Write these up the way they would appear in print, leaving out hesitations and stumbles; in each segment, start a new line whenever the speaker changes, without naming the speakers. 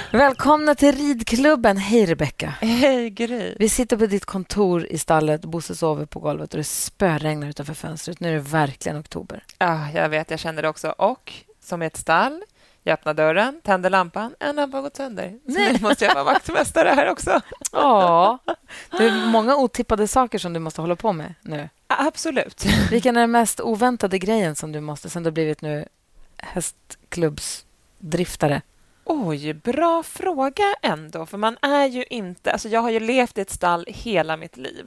Välkomna till ridklubben. Hej Rebecka.
Hej Gry.
Vi sitter på ditt kontor i stallet. Bosse sover på golvet och det spöregnar utanför fönstret. Nu är det verkligen oktober.
Ja, jag vet, jag känner det också. Och som i ett stall, jag öppnar dörren, tänder lampan, en lampa har gått sönder. Så nu måste jag vara vaktmästare här också.
Ja, det är många otippade saker som du måste hålla på med nu.
Absolut.
Vilken är den mest oväntade grejen som du måste, sen du har blivit nu hästklubbsdriftare?
Oj, bra fråga ändå. För man är ju inte... Alltså jag har ju levt i ett stall hela mitt liv.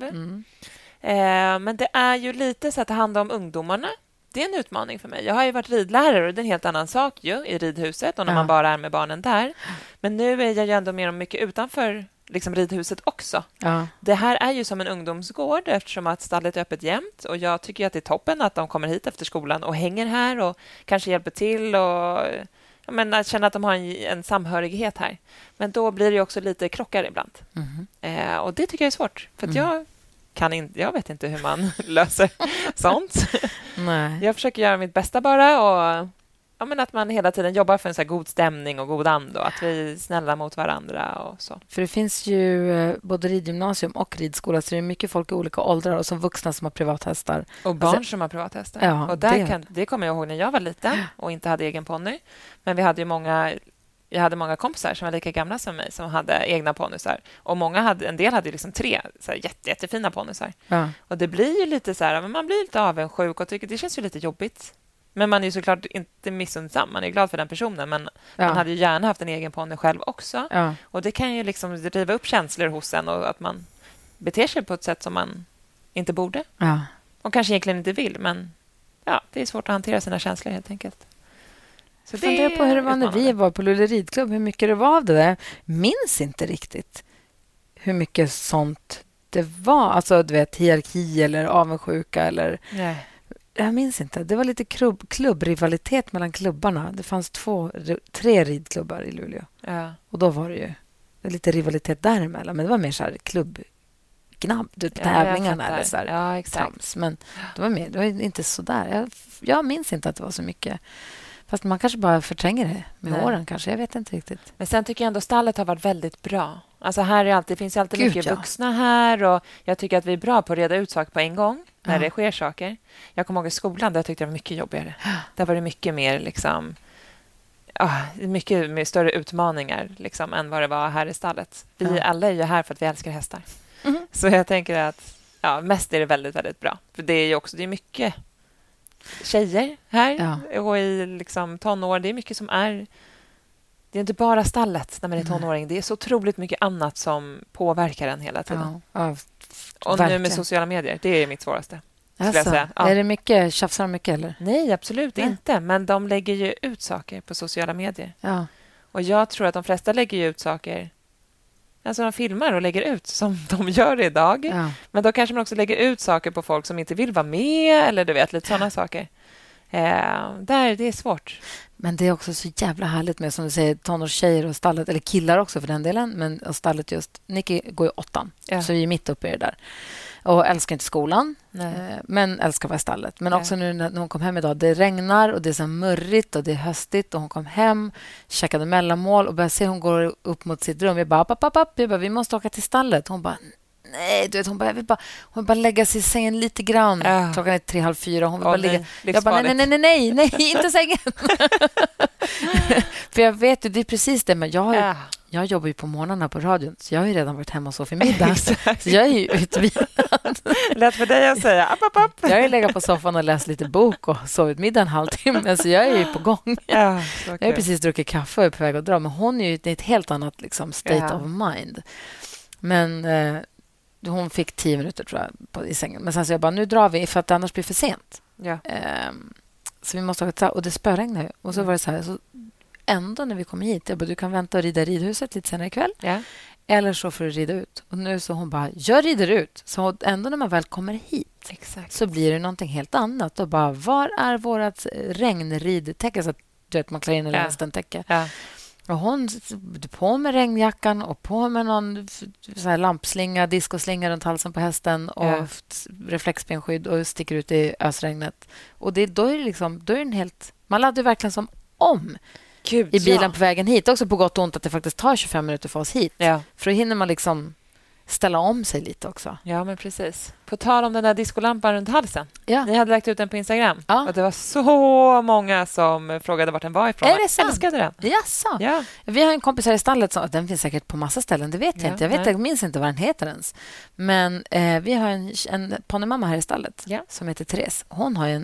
Men det är ju lite så att ta hand om ungdomarna. Det är en utmaning för mig. Jag har ju varit ridlärare och det är en helt annan sak ju, i ridhuset och när man bara är med barnen där. Men nu är jag ju ändå mer och mycket utanför liksom ridhuset också. Ja. Det här är ju som en ungdomsgård eftersom att stallet är öppet jämt och jag tycker att det är toppen att de kommer hit efter skolan och hänger här och kanske hjälper till och att känna att de har en samhörighet här. Men då blir det också lite krockar ibland. Och det tycker jag är svårt för att jag vet inte hur man löser sånt.
Nej.
Jag försöker göra mitt bästa bara och att man hela tiden jobbar för en så här god stämning och god anda och att vi är snälla mot varandra och så.
För det finns ju både ridgymnasium och ridskola så det är mycket folk i olika åldrar och som vuxna som har privathästar.
Och barn som har privathästar.
Ja,
och det kommer jag ihåg när jag var liten och inte hade egen ponny. Men vi hade ju jag hade många kompisar som var lika gamla som mig som hade egna ponnysar. Och en del hade liksom 3 så här jättefina ponnysar. Ja. Och det blir ju lite så här, men man blir lite avundsjuk och tycker det känns ju lite jobbigt. Men man är ju såklart inte missundsam. Man är glad för den personen. Men man hade ju gärna haft en egen ponny själv också. Ja. Och det kan ju liksom driva upp känslor hos en och att man beter sig på ett sätt som man inte borde. Ja. Och kanske egentligen inte vill. Men det är svårt att hantera sina känslor helt enkelt.
Så jag funderar på hur det var när vi var på Luleå ridklubb. Hur mycket det var av det där. Minns inte riktigt hur mycket sånt det var. Alltså, du vet, hierarki eller avundsjuka eller... Nej. Jag minns inte. Det var lite klubbrivalitet mellan klubbarna. Det fanns 3 ridklubbar i Luleå. Ja. Och då var det ju lite rivalitet däremellan. Men det var mer så här klubbgnabb, tävlingarna eller så här trams. Men det var inte så där. Jag minns inte att det var så mycket. Fast man kanske bara förtränger det med åren kanske. Jag vet inte riktigt.
Men sen tycker jag ändå stallet har varit väldigt bra. Alltså här det finns alltid mycket vuxna här och jag tycker att vi är bra på att reda ut saker på en gång när det sker saker. Jag kommer ihåg i skolan där jag tyckte det var mycket jobbigare. Där var det mycket mer liksom mycket mer större utmaningar liksom än vad det var här i stallet. Vi alla är ju här för att vi älskar hästar. Så jag tänker att mest är det väldigt, väldigt bra. För det är ju också mycket tjejer här och i liksom tonår. Det är mycket som är... Det är inte bara stallet när man är tonåring. Det är så otroligt mycket annat som påverkar en hela tiden. Och nu med sociala medier. Det är mitt svåraste.
Alltså, säga. Är det mycket? Tjafsar de mycket eller?
Nej, absolut inte. Men de lägger ju ut saker på sociala medier. Ja. Och jag tror att de flesta lägger ut saker... Alltså de filmar och lägger ut som de gör idag. Ja. Men då kanske man också lägger ut saker på folk som inte vill vara med. Eller du vet, lite sådana saker. Det är svårt.
Men det är också så jävla härligt med, som du säger, tonårstjejer och stallet, eller killar också för den delen, men och stallet just. Nicky går ju 8, så vi är mitt uppe i det där. Och älskar inte skolan, men älskar att vara i stallet. Men också nu när hon kom hem idag, det regnar och det är så murrigt och det är höstigt och hon kom hem, checkade mellanmål och började se hon går upp mot sitt rum. Jag bara, vi måste åka till stallet. Hon bara, nej, du vet, hon vill bara lägga sig i sängen lite grann. Klockan är 3:30. Hon vill bara ligga. Jag bara, nej, inte sängen. För jag vet ju, det är precis det. Men jag jobbar ju på morgnarna på radion. Så jag har ju redan varit hemma och så för middag. Så jag är ju utvilad.
Lätt för dig att säga. App.
Jag har ju legat på soffan och läst lite bok och sovit middag en halvtimme. Så jag är ju på gång. Jag har precis druckit kaffe och är på väg att dra. Men hon är ju i ett helt annat liksom, state of mind. Men... hon fick 10 minuter tror jag i sängen. Men sen så jag bara, nu drar vi för att annars blir för sent. Ja. Så vi måste åka. Och det spöregnade ju. Och så var det så här. Så ändå när vi kom hit. Jag bara, du kan vänta och rida ridhuset lite senare ikväll. Ja. Eller så får du rida ut. Och nu så hon bara, jag rider ut. Så ändå när man väl kommer hit. Exakt. Så blir det någonting helt annat. Och bara, var är vårat regnridtäcke? Så att du vet, man klär in en länstentäcke. Ja. Och hon på med regnjackan och på med någon så här lampslinga, diskoslinga runt halsen på hästen och reflexbenskydd och sticker ut i ösregnet. Och då är det liksom, då är den helt... Man laddar verkligen som om i bilen på vägen hit. Också på gott och ont att det faktiskt tar 25 minuter för oss hit.
Ja.
För då hinner man liksom ställa om sig lite också.
Ja, men precis. På tal om den där diskolampan runt halsen.
Ja.
Ni hade lagt ut den på Instagram.
Ja.
Och det var så många som frågade vart den var ifrån.
Är det sant?
Jag älskade den.
Jaså.
Ja.
Vi har en kompis här i stallet som... Den finns säkert på massa ställen, det vet jag inte. Jag minns inte vad den heter ens. Men vi har en ponnymamma här i stallet som heter Therese. Hon har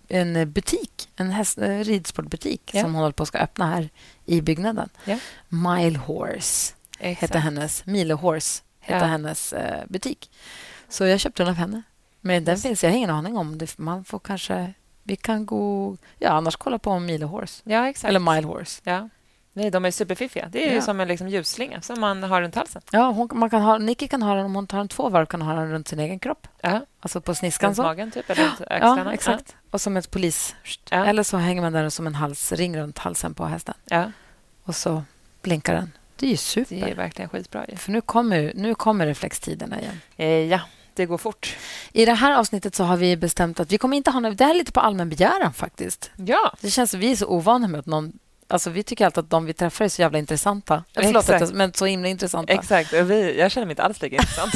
en butik, en ridsportbutik som hon håller på att ska öppna här i byggnaden.
Ja.
Mile Horse heter hennes... Mile Horse heter hennes butik. Så jag köpte den av henne. Men den finns, jag har ingen aning om det. Man får kanske... Vi kan gå... Ja, annars kolla på Mile Horse.
Ja, exakt.
Eller Mile Horse.
Ja. Nej, de är superfiffiga. Det är ju som en liksom ljusslinga som man har runt halsen.
Ja, Nicky kan ha den om hon tar den 2 varv, kan ha den runt sin egen kropp.
Ja.
Alltså på sniskan.
Runt magen typ, eller runt axlarna.
Ja, exakt. Och som ett polis. Ja. Eller så hänger man den som en halsring runt halsen på hästen.
Ja.
Och så blinkar den. Det är ju super.
Det är verkligen skitbra. Ja.
För nu kommer reflextiderna igen.
Ja, det går fort.
I det här avsnittet så har vi bestämt att vi kommer inte ha det här är lite på allmän begäran faktiskt.
Ja.
Det känns som vi är så ovana med att någon... Alltså, vi tycker alltid att de vi träffar är så jävla intressanta. Förlåt, men så himla intressanta.
Exakt. Jag känner mig inte alls lika intressant.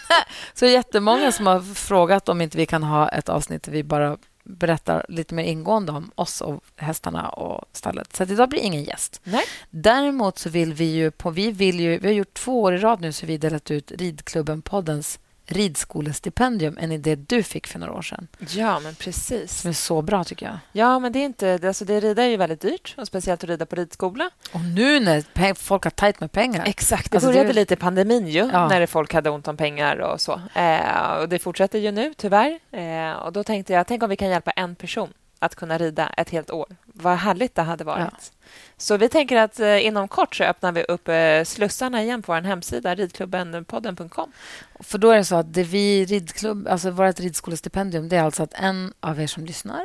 Så det är jättemånga som har frågat om inte vi kan ha ett avsnitt där vi bara berättar lite mer ingående om oss och hästarna och stallet. Så idag blir ingen gäst.
Nej.
Däremot så vill vi har gjort 2 år i rad nu så vi delat ut Ridklubben-poddens ridskolestipendium, en idé du fick för några år sedan.
Ja, men precis.
Som är så bra, tycker jag.
Ja, men det är inte... Alltså, det rida är ju väldigt dyrt, och speciellt att rida på ridskola.
Och nu när folk har tajt med pengar.
Exakt. Det började lite pandemin ju, när folk hade ont om pengar och så. Och det fortsätter ju nu, tyvärr. Och då tänkte jag, tänk om vi kan hjälpa en person att kunna rida ett helt år. Vad härligt det hade varit. Ja. Så vi tänker att inom kort så öppnar vi upp slussarna igen på vår hemsida, ridklubbenpodden.com.
För då är det så att alltså vårt ridskolestipendium, det är alltså att en av er som lyssnar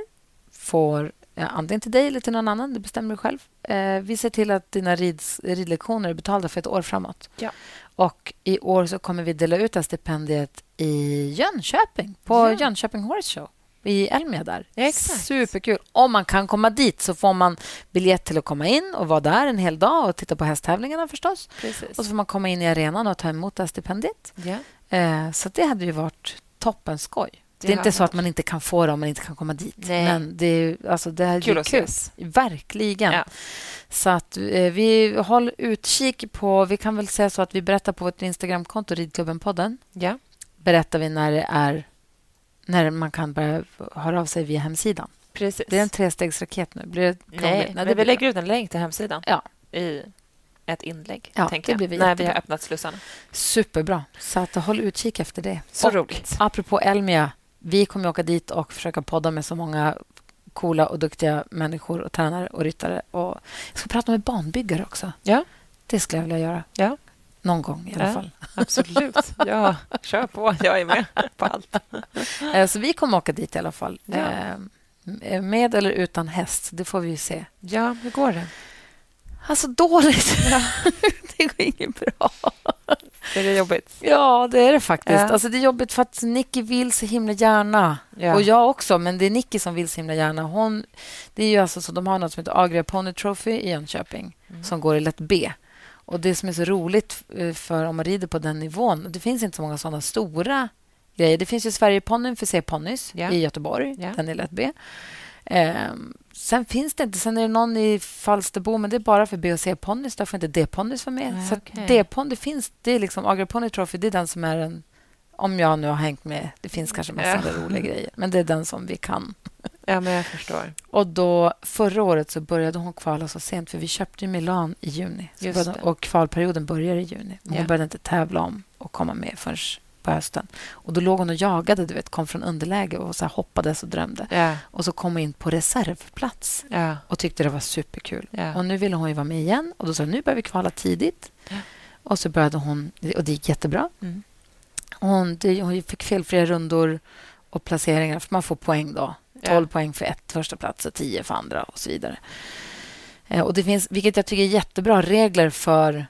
får antingen till dig eller till någon annan, det bestämmer du själv. Vi ser till att dina ridlektioner är betalda för ett år framåt.
Ja.
Och i år så kommer vi dela ut det stipendiet i Jönköping, på Jönköping Horse Show. I Elmia där.
Exakt.
Superkul. Om man kan komma dit så får man biljett till att komma in och vara där en hel dag och titta på hästtävlingarna förstås.
Precis.
Och så får man komma in i arenan och ta emot det stipendiet.
Ja.
Så det hade ju varit toppen skoj. Det är inte så att man inte kan få det om man inte kan komma dit.
Nej.
Men det är alltså det är
kul.
Verkligen. Ja. Så att vi håller utkik på... Vi kan väl säga så att vi berättar på vårt Instagramkonto Ridklubben-podden.
Ja.
Berättar vi när man kan börja höra av sig via hemsidan.
Precis.
Det är en 3-stegsraket nu. Blir det
Nej, men vi lägger ut en länk till hemsidan i ett inlägg, tänker jag, när vi har öppnat slussarna.
Superbra. Så att håll utkik efter det.
Så roligt.
Apropå Elmia, vi kommer åka dit och försöka podda med så många coola och duktiga människor och tränare och ryttare. Och jag ska prata med banbyggare också.
Ja.
Det skulle jag vilja göra.
Ja.
Någon gång i alla fall.
Absolut. Ja, kör på. Jag är med på allt.
Så vi kommer åka dit i alla fall. Ja. Med eller utan häst, det får vi ju se.
Ja, hur går det?
Alltså dåligt. Ja. Det går inget bra.
Är det jobbigt?
Ja, det är det faktiskt. Ja. Alltså, det är jobbigt för att Nicky vill så himla gärna. Ja. Och jag också, men det är Nicky som vill så himla gärna. Det är ju alltså så, de har något som heter Agria Pony Trophy i Jönköping som går i lätt B. Och det som är så roligt för om man rider på den nivån, det finns inte så många sådana stora grejer. Det finns ju Sverigeponnyn för C-ponnys i Göteborg. Den är lätt B. Sen finns det inte. Sen är det någon i Falsterbo, men det är bara för B- och C-ponnys. Där får inte D-ponnys vara med. Så D-ponny finns. Det är liksom Agria Pony Trophy. Det är den som är en... Om jag nu har hängt med. Det finns kanske massa roliga grejer. Men det är den som vi kan.
Ja, men jag förstår.
Och då förra året så började hon kvala så sent. För vi köpte i Milan i juni. Och kvalperioden börjar i juni. Men hon började inte tävla om och komma med förrän på hösten. Och då låg hon och jagade, du vet, kom från underläge och så här hoppades och drömde.
Ja.
Och så kom hon in på reservplats och tyckte det var superkul. Ja. Och nu ville hon ju vara med igen. Och då sa nu börjar vi kvala tidigt. Ja. Och så började hon, och det gick jättebra. Mm. Hon fick felfria rundor och placeringar, för man får poäng då. 12 poäng för första plats och 10 för andra och så vidare. Och det finns, vilket jag tycker är jättebra, regler för...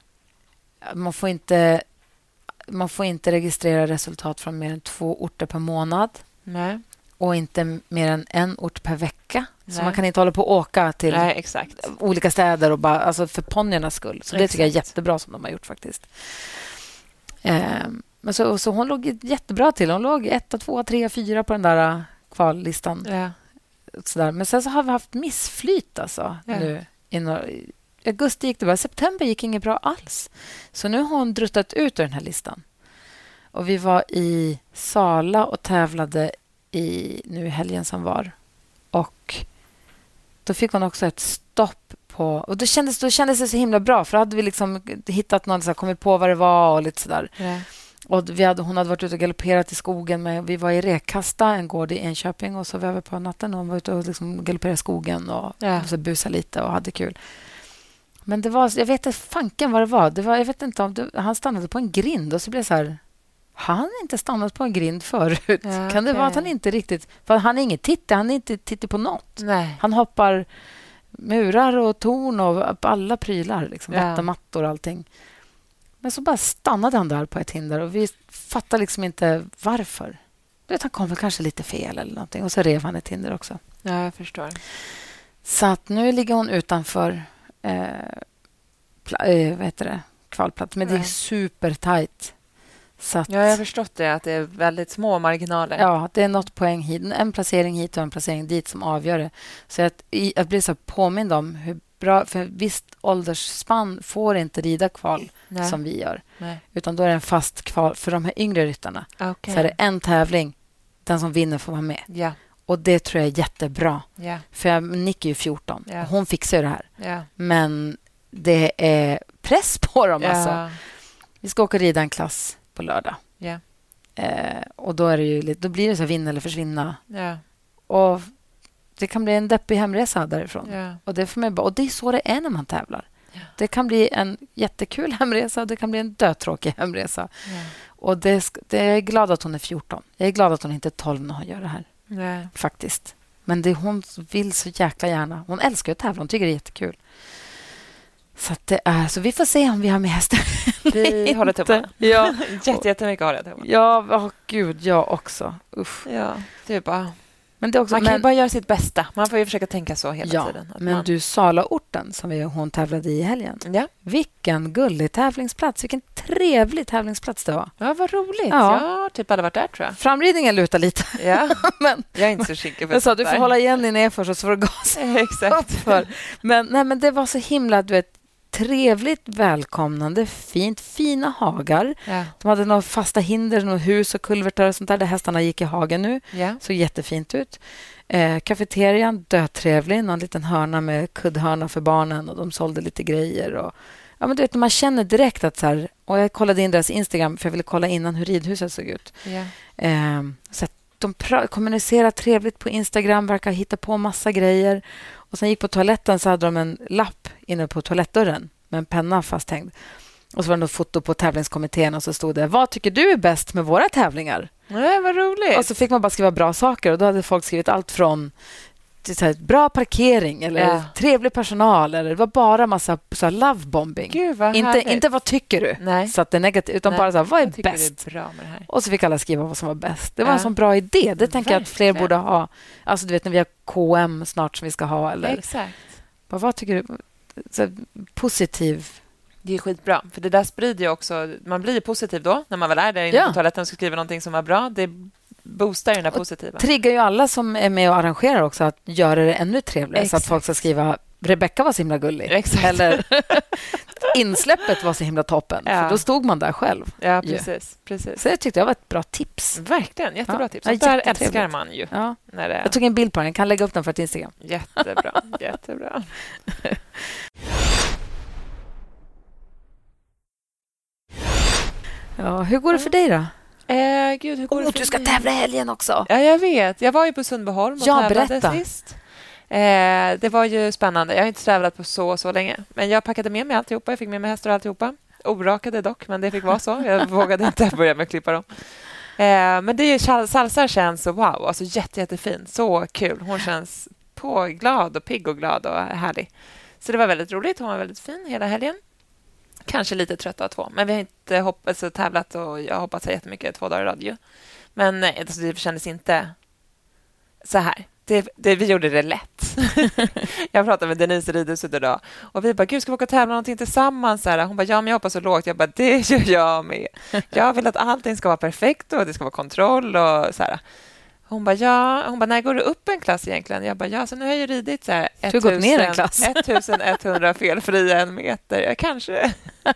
Man får inte registrera resultat från mer än 2 orter per månad.
Nej.
och inte mer än en ort per vecka. Så man kan inte hålla på och åka till olika städer och bara, alltså för ponnyernas skull. Så det tycker jag är jättebra som de har gjort faktiskt. Men så hon låg jättebra till. Hon låg 1, 2, 3, 4 på den där kvallistan.
Ja.
Sådär. Men sen så har vi haft missflyt alltså, nu. I augusti gick det bra. September gick inget bra alls. Så nu har hon druttat ut ur den här listan. Och vi var i Sala och tävlade nu i helgen som var. Och då fick hon också ett stopp på... Och då kändes det så himla bra. För då hade vi liksom hittat någon, så här, kommit på vad det var och lite sådär.
Ja.
Och hon hade varit ute och galopperat i skogen. Men vi var i Rekasta, en gård i Enköping. Och så var vi på natten och hon var ute och liksom galopperade i skogen. Och så busade lite och hade kul. Men det var... Jag vet inte fanken vad det var. Jag vet inte om... Han stannade på en grind och så blev det så här... Han inte stannat på en grind förut. Ja, kan det vara att han inte riktigt... För han är ingen titte. Han är inte titte på något.
Nej.
Han hoppar murar och torn och alla prylar. Liksom, mattor och allting. Men så bara stannade han där på ett hinder. Och vi fattade liksom inte varför. Han kom väl kanske lite fel eller någonting. Och så rev han ett hinder också.
Ja, jag förstår.
Så att nu ligger hon utanför kvalplats. Men det är supertajt.
Jag har förstått det, att det är väldigt små marginaler.
Ja, det är något poäng hit. En placering hit och en placering dit som avgör det. Så jag blir så påmind om hur bra... För visst åldersspann får inte rida kval som vi gör. Nej. Utan då är det en fast kval för de här yngre ryttarna.
Okay.
Så är det en tävling. Den som vinner får vara med.
Ja.
Och det tror jag är jättebra.
Ja.
För Nick är ju 14.
Ja.
Och hon fixar ju det här.
Ja.
Men det är press på dem. Alltså. Vi ska åka och rida en klass på lördag.
Yeah.
Och då blir det så vinna eller försvinna.
Yeah.
Och det kan bli en deppig hemresa därifrån.
Yeah.
Och det är så det är när man tävlar. Yeah. Det kan bli en jättekul hemresa och det kan bli en dödtråkig hemresa. Yeah. Och jag är glad att hon är 14. Jag är glad att hon inte är 12 när hon gör det här.
Yeah.
Faktiskt. Men hon vill så jäkla gärna. Hon älskar att tävla. Hon tycker det är jättekul. Så vi får se om vi har med hästen.
Vi håller tummarna.
Ja.
Jättemycket håller tummarna.
Ja, gud, jag också. Usch.
Ja, det är bara...
Men det är också,
man kan ju bara göra sitt bästa. Man får ju försöka tänka så hela tiden.
Men Salaorten som hon tävlade i helgen.
Ja.
Vilken gullig tävlingsplats. Vilken trevlig tävlingsplats det var.
Ja, vad roligt. Ja, typ hade varit där, tror jag.
Framridningen lutar lite.
Ja,
men
jag är inte så skicklig för
jag sa, du får hålla igen din först och så får du gasa.
Exakt.
För. Men det var så himla, du vet, trevligt, välkomnande, fina hagar.
Ja.
De hade några fasta hinder, några hus och kulvertar och sånt där hästarna gick i hagen nu.
Ja.
Såg jättefint ut. Cafeterian, dötrevlig. Någon liten hörna med kuddhörna för barnen och de sålde lite grejer. Och, ja, men du vet, man känner direkt att så här, och jag kollade in deras Instagram för jag ville kolla innan hur ridhuset såg ut.
Ja.
Så att de kommunicerar trevligt på Instagram, verkar hitta på massa grejer. Och sen gick på toaletten så hade de en lapp inne på toalettdörren med en penna fasthängd. Och så var det något foto på tävlingskommittén och så stod det: vad tycker du är bäst med våra tävlingar?
Nej, vad roligt.
Och så fick man bara skriva bra saker och då hade folk skrivit allt från till så här, bra parkering eller trevlig personal, eller det var bara massa så här, lovebombing.
Gud, vad
inte vad tycker du?
Nej.
Så att det är negativt, utan bara så här, vad är bäst?
Det är bra med det här.
Och så fick alla skriva vad som var bäst. Det var en sån bra idé. Det tänker jag att fler borde ha. Alltså du vet när vi har KM snart som vi ska ha, eller
exakt.
Vad tycker du? Så, positiv.
Det är skitbra, för det där sprider ju också... Man blir positiv då, när man väl är där inne på toaletten och ska skriva någonting som var bra. Det boostar ju den där positiva.
Triggar ju alla som är med och arrangerar också att göra det ännu trevligare. Exakt. Så att folk ska skriva: Rebecca var så himla gullig.
Exakt.
Eller insläppet var så himla toppen. Ja. För då stod man där själv.
Ja, precis.
Så jag tyckte det var ett bra tips.
Verkligen, jättebra tips. Och där älskar man ju.
Ja.
När det...
Jag tog en bild på den. Jag kan lägga upp den för ett Instagram.
Jättebra.
Ja, hur går det för dig då?
Gud, hur går det för
du ska tävla i helgen också.
Ja, jag vet. Jag var ju på Sundbyholm och tävlade sist. Det var ju spännande. Jag har inte tävlat på så länge. Men jag packade med mig alltihopa. Jag fick med mig hästar och alltihopa. Orakade dock, men det fick vara så. Jag vågade inte börja med att klippa dem. Men det är ju, Salsa känns så wow. Alltså jättefin. Så kul. Hon känns glad och pigg och glad och härlig. Så det var väldigt roligt. Hon var väldigt fin hela helgen. Kanske lite trött av 2. Men vi har inte tävlat och jag hoppas jättemycket 2 dagar i radio. Men nej, alltså, det kändes inte så här. Vi gjorde det lätt. Jag pratade med Denise Ridhuset idag och vi bara, gud, ska vi åka och tävla någonting tillsammans? Så här, hon bara, ja, men jag hoppas så lågt. Jag bara, det gör jag med. Jag vill att allting ska vara perfekt och det ska vara kontroll och så här. Hon bara, när går du upp en klass egentligen? Jag bara, ja, så nu har jag ju ridit så här 1100 felfria en meter. Jag kanske...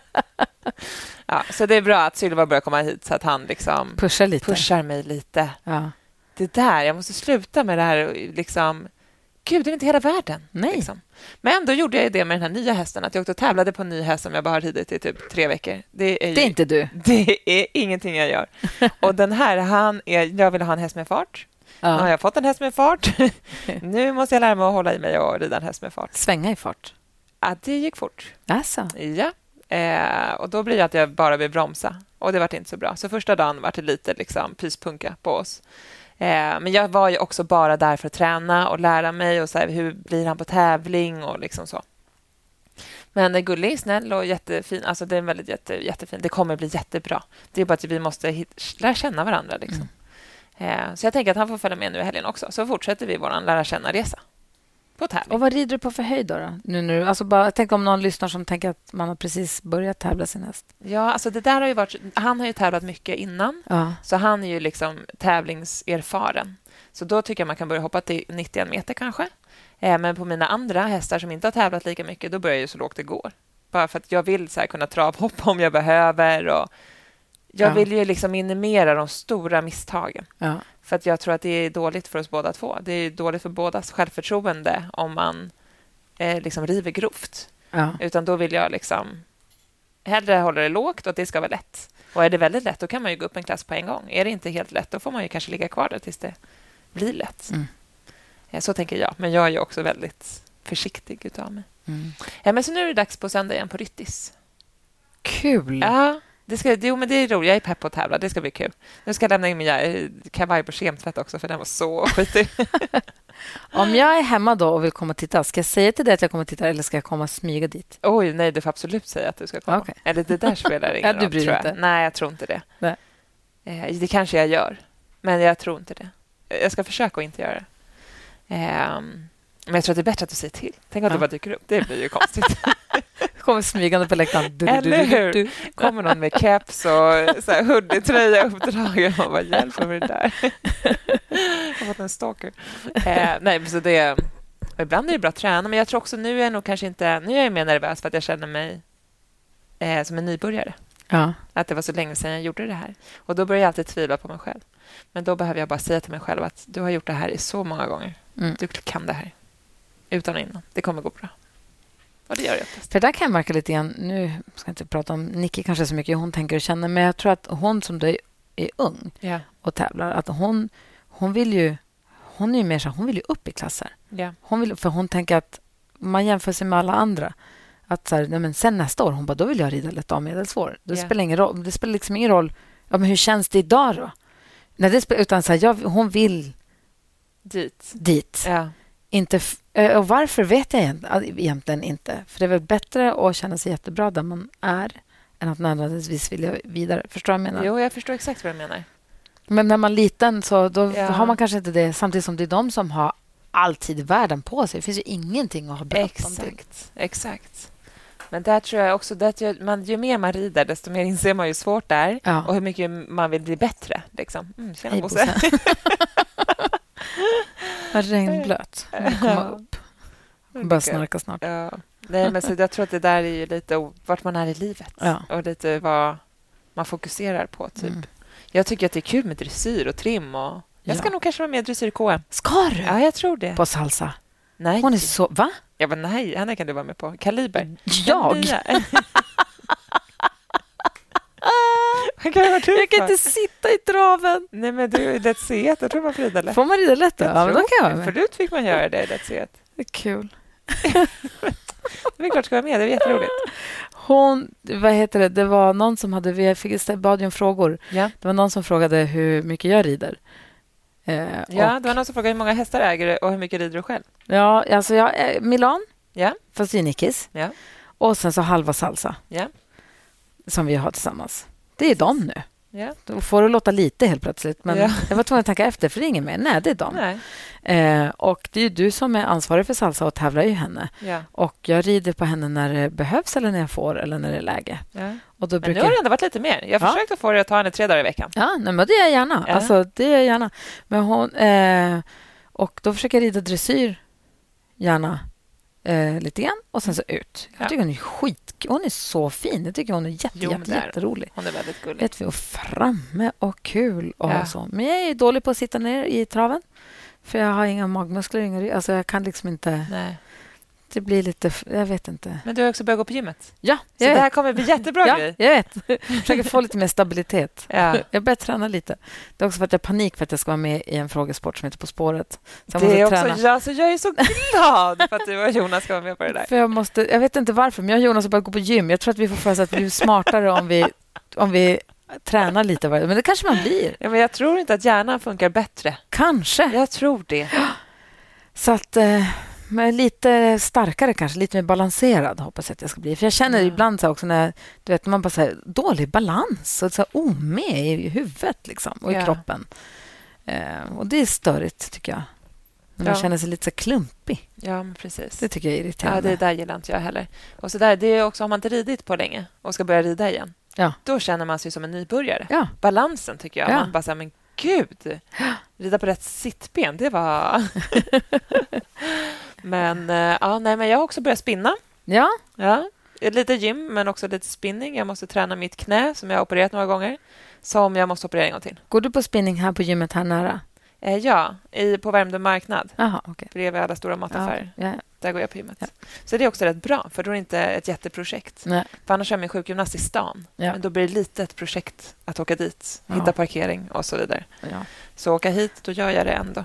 Ja, så det är bra att Sylva börjar komma hit så att han liksom pushar mig lite.
Ja.
Det där, jag måste sluta med det här liksom... Gud, det är inte hela världen.
Nej.
Liksom. Men ändå gjorde jag det med den här nya hästen. Att jag åkte och tävlade på en ny häst som jag bara har ridit i typ 3 veckor. Det är
inte du.
Det är ingenting jag gör. Och den här, jag vill ha en häst med fart. Ja. Nu har jag fått en häst med fart. Nu måste jag lära mig att hålla i mig och rida en häst med fart.
Svänga i fart?
Ja, det gick fort.
Alltså.
Ja. Och då blir det att jag bara vill bromsa. Och det var inte så bra. Så första dagen var det lite liksom pyspunka på oss. Men jag var ju också bara där för att träna och lära mig och så här, hur blir han på tävling och liksom så. Men gullig, snäll och jättefin. Alltså det är väldigt jättefin. Det kommer bli jättebra. Det är bara att vi måste lära känna varandra liksom. Så jag tänker att han får följa med nu i helgen också. Så fortsätter vi vår lära känna-resa på tävling.
Och vad rider du på för höjd då? Nu, alltså bara, tänk om någon lyssnar som tänker att man har precis börjat tävla sin häst.
Ja, alltså det där har ju varit... Han har ju tävlat mycket innan. Ja. Så han är ju liksom tävlingserfaren. Så då tycker jag man kan börja hoppa till 91 meter kanske. Men på mina andra hästar som inte har tävlat lika mycket, då börjar jag ju så lågt det går. Bara för att jag vill så här kunna travhoppa om jag behöver och... Jag vill ju liksom minimera de stora misstagen. Ja. För att jag tror att det är dåligt för oss båda två. Det är dåligt för bådas självförtroende om man liksom river grovt. Ja. Utan då vill jag liksom hellre hålla det lågt och att det ska vara lätt. Och är det väldigt lätt, då kan man ju gå upp en klass på en gång. Är det inte helt lätt, då får man ju kanske ligga kvar där tills det blir lätt. Så tänker jag. Men jag är ju också väldigt försiktig utav mig. Men så nu är det dags på söndag igen på Ryttis.
Kul!
Ja. Men det är roligt. Jag är pepp på att tävla. Det ska bli kul. Nu ska jag lämna in min kavaj på kemtvätt också, för den var så skitig.
Om jag är hemma då och vill komma och titta, ska jag säga till dig att jag kommer och titta eller ska jag komma och smyga dit?
Oj, nej, du får absolut säga att du ska komma. Okay. Eller det där spelar ingen roll,
du bryr
tror
jag.
Inte. Nej, jag tror inte det. Nej. Det kanske jag gör, men jag tror inte det. Jag ska försöka att inte göra det. Men jag tror att det är bättre att du säger till. Tänk att du bara dyker upp. Det blir ju konstigt.
Kommer smygande på läktaren.
Eller hur? Kommer någon med caps och så här hoodie-tröja uppdragen och bara hjälper med det där. Jag har fått en stalker. Nej, så det... Ibland är det bra att träna, men jag tror också nu är jag nog kanske inte... Nu är jag mer nervös för att jag känner mig som en nybörjare. Ja. Att det var så länge sedan jag gjorde det här. Och då börjar jag alltid tvivla på mig själv. Men då behöver jag bara säga till mig själv att du har gjort det här i så många gånger. Du kan det här. Utan och innan. Det kommer gå bra. Och det gör jag oftast.
För där kan jag märka lite grann, nu ska jag inte prata om Nicky kanske så mycket hon tänker och känner, men jag tror att hon som är ung och tävlar, att hon vill ju, hon är ju mer så, hon vill ju upp i klasser. För hon tänker att man jämför sig med alla andra. Att så här, nej, men sen nästa år, hon bara, då vill jag rida lätt av medelsvår. Det spelar ingen roll, det spelar liksom ingen roll. Ja, men hur känns det idag då? Nej, utan så här, hon vill dit. Ja. Inte och varför vet jag egentligen inte. För det är väl bättre att känna sig jättebra där man är än att nödvändigtvis vilja vidare. Förstår du vad jag menar?
Jo, jag förstår exakt vad jag menar.
Men när man är liten så då har man kanske inte det. Samtidigt som det är de som har alltid världen på sig. Det finns ju ingenting att ha bråttom till.
Exakt. Men där tror jag också att ju mer man rider, desto mer inser man hur svårt det är. Ja. Och hur mycket man vill bli bättre. Liksom. Tjena, Bosse.
Regnblöt. Komma upp. Börja snarka snart.
Ja. Nej, men så jag tror att det där är ju lite vart man är i livet. Ja. Och lite vad man fokuserar på. Typ. Jag tycker att det är kul med dressyr och trim. Och jag ska nog kanske vara med i dressyr i KM.
Ska du?
Ja, jag tror det.
På salsa?
Nej.
Hon är så... Va?
Ja, men nej. Henne kan du vara med på. Kaliber.
Jag kan inte sitta i traven.
Nej, men du är Let's See It. Jag tror man får rida lätt.
Får man rida lätt då? Ja, men då kan jag.
Förut fick man göra det i Let's See It.
Det är kul.
Det är klart ska vara med. Det är jätteroligt.
Det var någon som hade... Vi bad ju om frågor. Ja. Det var någon som frågade hur mycket jag rider.
Det var någon som frågade hur många hästar äger och hur mycket rider du själv?
Ja, alltså jag Milan.
Ja.
Fast det är Nickis.
Ja.
Och sen så halva salsa.
Ja.
Som vi har tillsammans. Det är de nu.
Ja.
Då får det låta lite helt plötsligt. Men jag var tvungen att tänka efter, för det är ingen mer. Nej, det är de. Och det är ju du som är ansvarig för salsa och tävlar ju henne.
Ja.
Och jag rider på henne när det behövs eller när jag får eller när det är läge.
Ja.
Och då
men nu har det ändå varit lite mer. Jag har försökt att få det att ta henne 3 dagar i veckan.
Ja, nej, men det gör jag gärna.
Ja.
Alltså, det gör jag gärna. Men hon, och då försöker jag rida dressyr gärna lite grann och sen så ut. Jag tycker hon är hon är så fin. Jag tycker hon är jätterolig.
Hon är väldigt gullig.
Och framme och kul och så. Men jag är dålig på att sitta ner i traven. För jag har inga magmuskler. Alltså jag kan liksom inte...
Nej.
Det blir lite... Jag vet inte.
Men du har också börjat gå på gymmet.
Ja.
Så det här kommer bli jättebra grej.
Ja, jag vet. Jag försöker få lite mer stabilitet.
Ja.
Jag börjar träna lite. Det är också för att jag har panik för att jag ska vara med i en frågesport som heter På spåret. Så jag
det är
måste
också jag. Så jag är så glad för att du och Jonas ska vara med på det där.
För jag vet inte varför, men jag och Jonas har börjat gå på gym. Jag tror att vi får för oss att vi blir smartare om vi tränar lite. Men det kanske man blir.
Ja, men jag tror inte att hjärnan funkar bättre.
Kanske.
Jag tror det.
Så att... Men lite starkare kanske, lite mer balanserad hoppas jag att jag ska bli. För jag känner ibland så också när man bara så här, dålig balans och så här, i huvudet liksom, och i kroppen. Och det är störigt tycker jag. När man känner sig lite så klumpig.
Ja, men precis.
Det tycker jag är irriterande.
Ja, det där gillar inte jag heller. Och så där, det är också, har man inte ridit på länge och ska börja rida igen, då känner man sig som en nybörjare.
Ja.
Balansen tycker jag. Man bara så här, men gud, rida på rätt sittben, det var... Men men jag har också börjat spinna.
Ja.
Lite gym, men också lite spinning. Jag måste träna mitt knä som jag har opererat några gånger. Som jag måste operera en gång till.
Går du på spinning här på gymmet här nära?
Ja, på Värmdö marknad.
Aha, okay.
Bredvid alla stora mataffärer.
Ja.
Där går jag på gymmet. Ja. Så det är också rätt bra, för då är det inte ett jätteprojekt.
Nej.
För annars är jag min sjukgymnast i stan. Ja. Men då blir det lite ett projekt att åka dit, hitta parkering och så vidare. Ja. Så åka hit, då gör jag det ändå.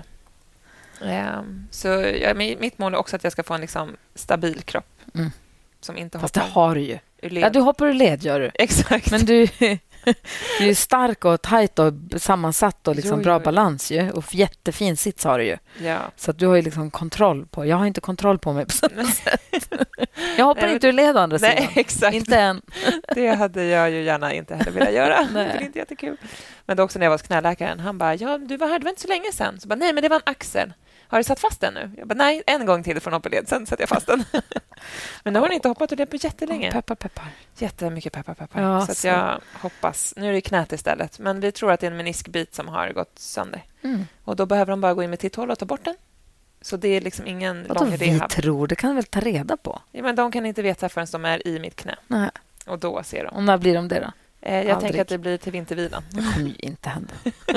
Så mitt mål är också att jag ska få en liksom stabil kropp. Som inte
fast det har du ju.
Ja,
du hoppar ur led, gör du.
Exakt.
Men du är stark och tajt och sammansatt och liksom bra balans ju. Och jättefin sits har du ju.
Ja.
Så att du har ju liksom kontroll på. Jag har inte kontroll på mig på samma sätt. Jag hoppar inte ur led, andra sidan.
Nej, exakt.
Inte än.
Det hade jag ju gärna inte heller velat göra. Det är inte jättekul. Men då också när jag var hos knäläkaren, han bara, du var här, det var inte så länge sedan. Så bara, nej, men det var en axel. Har du satt fast den nu? Jag bara, nej, en gång till från hoppeled, sen sätter jag fast den. Men nu har hon inte hoppat ur det på jättelänge.
Peppar.
Jättemycket peppar.
Ja,
så att jag hoppas. Nu är det knät istället. Men vi tror att det är en meniskbit som har gått sönder. Och då behöver de bara gå in med titthål och ta bort den. Så det är liksom ingen lång rehab.
Vi tror, det kan väl ta reda på?
Ja, men de kan inte veta förrän de är i mitt knä.
Nej.
Och då ser de.
Och när blir de det då?
Jag tänker att det blir till vintervilan.
Det kommer ju inte hända.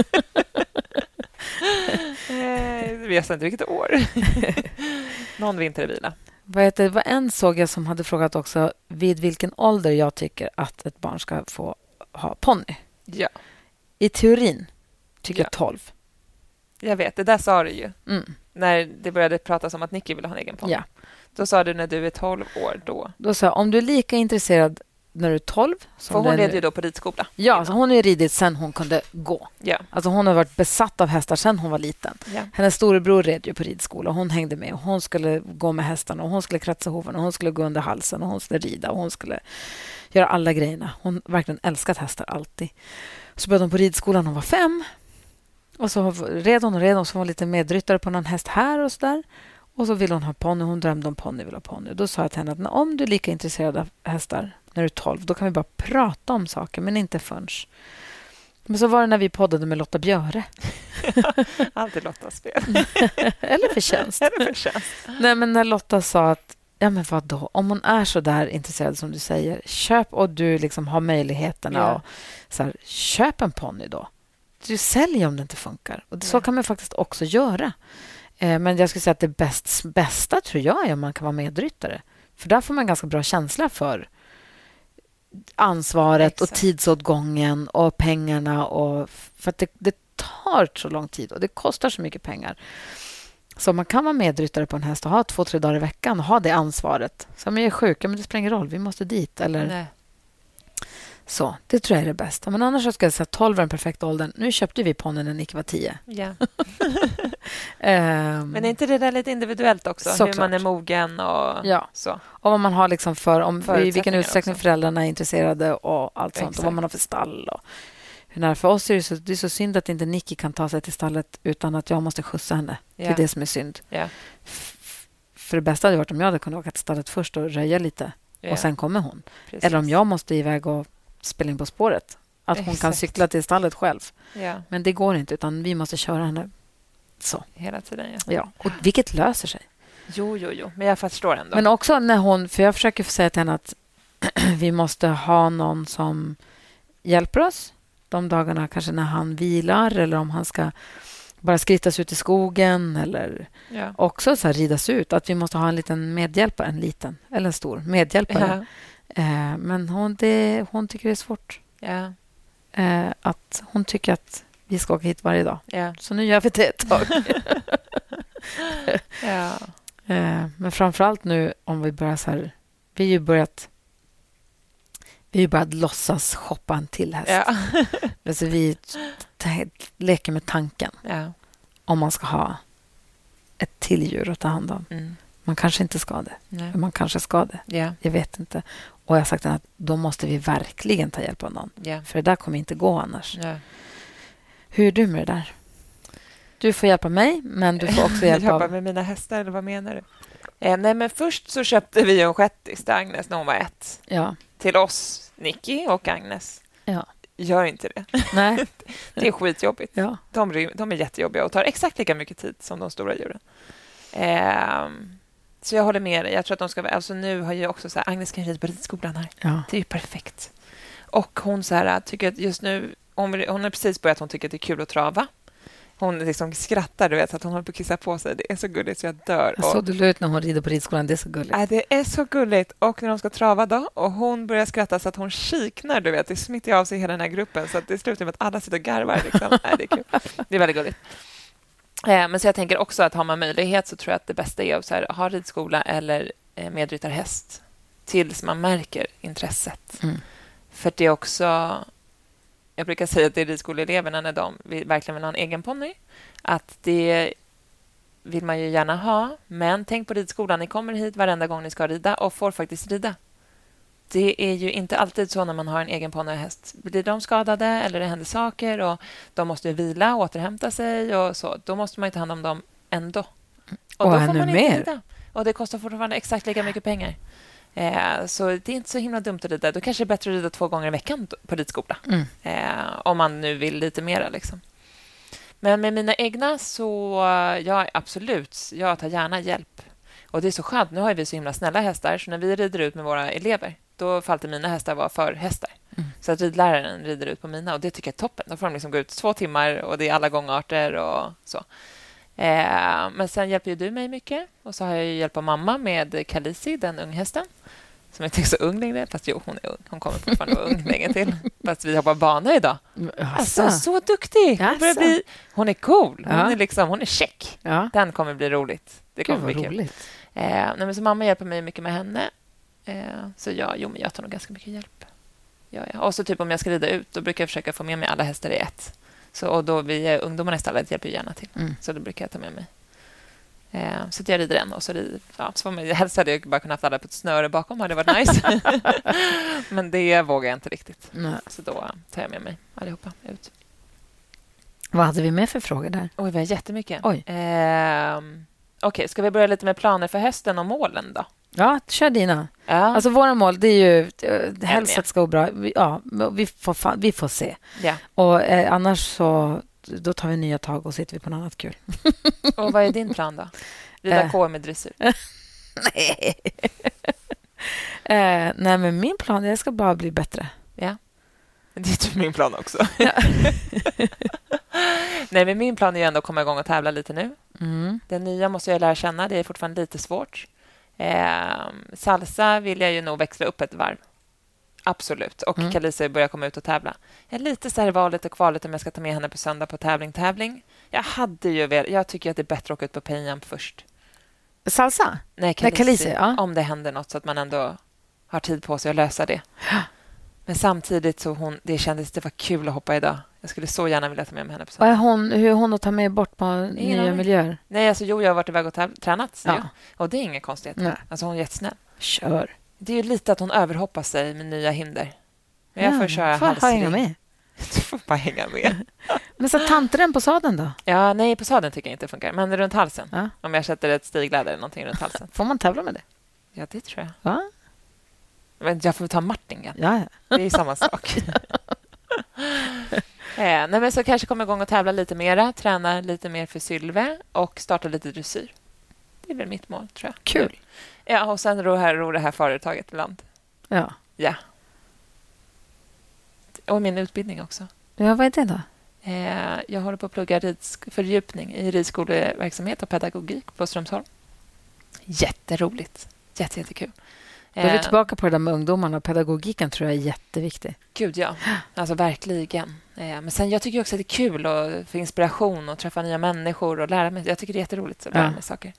Vi vet inte vilket år. Någon vintervila.
Det var en såg jag som hade frågat också vid vilken ålder jag tycker att ett barn ska få ha ponny.
Ja.
I teorin tycker jag 12.
Jag vet, det där sa du ju. När det började pratas om att Nicky ville ha en egen ponny.
Ja.
Då sa du när du är 12 år då.
Då sa jag, om du är lika intresserad när du är 12.
För hon red ju då på ridskola.
Ja, alltså hon är ridit sen hon kunde gå.
Ja.
Alltså hon har varit besatt av hästar sen hon var liten.
Ja.
Hennes storebror red ju på ridskola. Hon hängde med och hon skulle gå med hästarna och hon skulle kratsa hoven och hon skulle gå under halsen och hon skulle rida och hon skulle göra alla grejerna. Hon verkligen älskat hästar alltid. Så började hon på ridskolan när hon var 5. Och så red hon och så var hon lite medryttare på någon häst här och så där. Och så ville hon ha ponny. Hon drömde om ponny, ville ha ponny. Då sa jag till henne att om du är lika intresserad av hästar när du är 12, då kan vi bara prata om saker, men inte förrän. Men så var det när vi poddade med Lotta Björe.
Alltid Lottas spel.
Eller förtjänst. Nej, men när Lotta sa att men vadå? Om hon är så där intresserad som du säger, köp och du liksom har möjligheterna och så här, köp en ponny då. Du säljer om det inte funkar. Och så kan man faktiskt också göra. Men jag skulle säga att det bästa tror jag är om man kan vara medryttare. För där får man ganska bra känsla för ansvaret och tidsåtgången och pengarna. Och för att det tar så lång tid och det kostar så mycket pengar. Så man kan vara medryttare på en häst och ha 2-3 dagar i veckan och ha det ansvaret. Så om jag är sjuk, men det spelar ingen roll, vi måste dit. Eller... Så, det tror jag är det bästa. Men annars ska jag säga att 12 är den perfekta åldern. Nu köpte vi ponnyn när Nicky var 10.
Ja. Men är inte det där lite individuellt också? Hur man är mogen och så.
Och vad man har liksom i vilken utsträckning föräldrarna är intresserade och allt sånt. Och vad man har för stall och hur hur nära. För oss är det är så synd att inte Nicky kan ta sig till stallet utan att jag måste skjutsa henne. Det är det som är synd. För det bästa hade varit om jag hade kunnat åka till stallet först och röja lite. Och sen kommer hon. Precis. Eller om jag måste iväg och spela in På spåret. Att hon kan cykla till stallet själv. Men det går inte, utan vi måste köra henne så.
Hela tiden,
ja. Och vilket löser sig.
Jo. Men jag förstår ändå.
Men också när hon... För jag försöker säga till henne att vi måste ha någon som hjälper oss de dagarna, kanske när han vilar eller om han ska bara skrittas ut i skogen eller också så här ridas ut. Att vi måste ha en liten medhjälpare, en liten eller en stor medhjälpare. Men hon tycker det är svårt. Att hon tycker att vi ska åka hit varje dag. Så nu gör vi det ett tag. Men framförallt nu om vi börjar så här... Vi har ju börjat låtsas shoppa en till häst. Alltså vi leker med tanken. Om man ska ha ett till djur att ta hand om. Man kanske inte ska det. Men man kanske ska det. Jag vet inte. Och jag har sagt att då måste vi verkligen ta hjälp av någon. För det där kommer inte gå annars. Hur är du med det där? Du får hjälpa mig, men du får också hjälpa
med mina hästar, eller vad menar du? Nej, men först så köpte vi en shettis till Agnes när hon var 1. Till oss, Nicky och Agnes. Gör inte det.
Nej.
Det är skitjobbigt. De är jättejobbiga och tar exakt lika mycket tid som de stora djuren. Så jag håller med dig. Jag tror att de ska... Alltså nu har ju också så här, Agnes kan rida på ridskolan här. Det är ju perfekt. Och hon så här, tycker att just nu... Hon har precis börjat, hon tycker att det är kul att trava. Hon liksom skrattar, du vet, att hon håller på att kissa på sig. Det är så gulligt så jag dör.
Jag såg du ut när hon rider på ridskolan, det är så gulligt.
Det är så gulligt. Och när de ska trava då, och hon börjar skratta så att hon kiknar, du vet. Det smittar av sig hela den här gruppen, så att det slutar med att alla sitter och garvar. Liksom. Det är kul. Det är väldigt gulligt. Men så jag tänker också att har man möjlighet så tror jag att det bästa är att så här, ha ridskola eller medryttarhäst tills man märker intresset. För det är också... Jag brukar säga att det är ridskoleeleverna när de verkligen vill ha en egen ponny. Att det vill man ju gärna ha. Men tänk på ridskolan. Ni kommer hit varenda gång ni ska rida och får faktiskt rida. Det är ju inte alltid så när man har en egen ponny och häst. Blir de skadade eller det händer saker och de måste vila och återhämta sig och så. Då måste man ju ta hand om dem ändå. Och då får man inte rida. Och det kostar fortfarande exakt lika mycket pengar. Så det är inte så himla dumt att rida. Då kanske det är bättre att rida 2 gånger i veckan på ridskola. Om man nu vill lite mera. Liksom. Men med mina egna så absolut, jag tar gärna hjälp. Och det är så skönt. Nu har vi så himla snälla hästar. Så när vi rider ut med våra elever, då får alltid mina hästar vara för hästar. Så att ridläraren rider ut på mina. Och det tycker jag är toppen. Då får de liksom gå ut 2 timmar och det är alla gångarter och så. Men sen hjälper ju du mig mycket. Och så har jag ju hjälp av mamma med Kalisi, den unghästen. Som inte är så ung längre. Fast jo, hon är ung. Hon kommer fortfarande vara ung länge till. Fast vi hoppar bana idag. Alltså, så duktig. Hon är cool. Hon är check. Den kommer bli roligt. Det kommer bli kul. Men så mamma hjälper mig mycket med henne. Så men jag tar nog ganska mycket hjälp. Och så typ om jag ska rida ut, då brukar jag försöka få med mig alla hästar i ett. Och då vi ungdomarna i stallet hjälper gärna till. Så då brukar jag ta med mig. Så att jag rider den. Och så får man, helst hade jag bara kunnat ha alla på ett snöre bakom. Hade varit nice. Men det vågar jag inte riktigt. Nej. Så då tar jag med mig allihopa ut.
Vad hade vi med för frågor där?
Vi har jättemycket. Okej, ska vi börja lite med planer för hösten och målen då?
Ja, kör dina. Alltså våra mål, det är ju hälsa ska gå bra. Vi får se. Och annars så då tar vi nya tag och sitter vi på något annat kul.
Och vad är din plan då? Rida KM med dressyr?
Nej, men min plan är att jag ska bara bli bättre.
Ja. Det är typ min plan också. Nej, men min plan är ju ändå att komma igång och tävla lite nu. Det nya måste jag lära känna. Det är fortfarande lite svårt. Salsa vill jag ju nog växla upp ett varv. Absolut. Och Kalisa börjar komma ut och tävla. Jag är lite så här valet och kvalet om jag ska ta med henne på söndag på tävling. Jag tycker att det är bättre att åka ut på Penjamp först.
Salsa?
Nej, Kalisa. Om det händer något så att man ändå har tid på sig att lösa det. Men samtidigt så det kändes det var kul att hoppa idag. Jag skulle så gärna vilja ta med henne på söndag.
Hur är hon att ta med bort på nya miljöer?
Nej, alltså jag har varit iväg och tränat. Och det är inga konstigheter. Alltså hon är jättesnäll.
Kör.
Det är ju lite att hon överhoppar sig med nya hinder. Men jag får köra
halsring.
Du får bara hänga med.
Men så tantren på sadeln då?
Ja, nej, på sadeln tycker jag inte funkar. Men runt halsen. Ja. Om jag sätter ett stigläder eller någonting runt halsen.
Får man tävla med det?
Ja, det tror jag.
Va?
Men jag får ta martingen.
Ja.
Det är samma sak. Nej, men så kanske komma igång och tävla lite mera. Träna lite mer för Sylve. Och starta lite dressyr. Det är väl mitt mål, tror jag.
Kul.
Ja, och sen ro det här företaget ibland.
Ja.
Ja. Och min utbildning också.
Ja, vad är det då?
Jag håller på att plugga fördjupning i ridskoleverksamhet och pedagogik på Strömsholm. Jätteroligt. Jättekul.
Då är vi tillbaka på det där med ungdomarna. Pedagogiken tror jag är jätteviktig.
Gud, ja. Alltså verkligen. Men sen jag tycker också att det är kul att få inspiration och träffa nya människor och lära mig. Jag tycker det är jätteroligt att lära mig saker.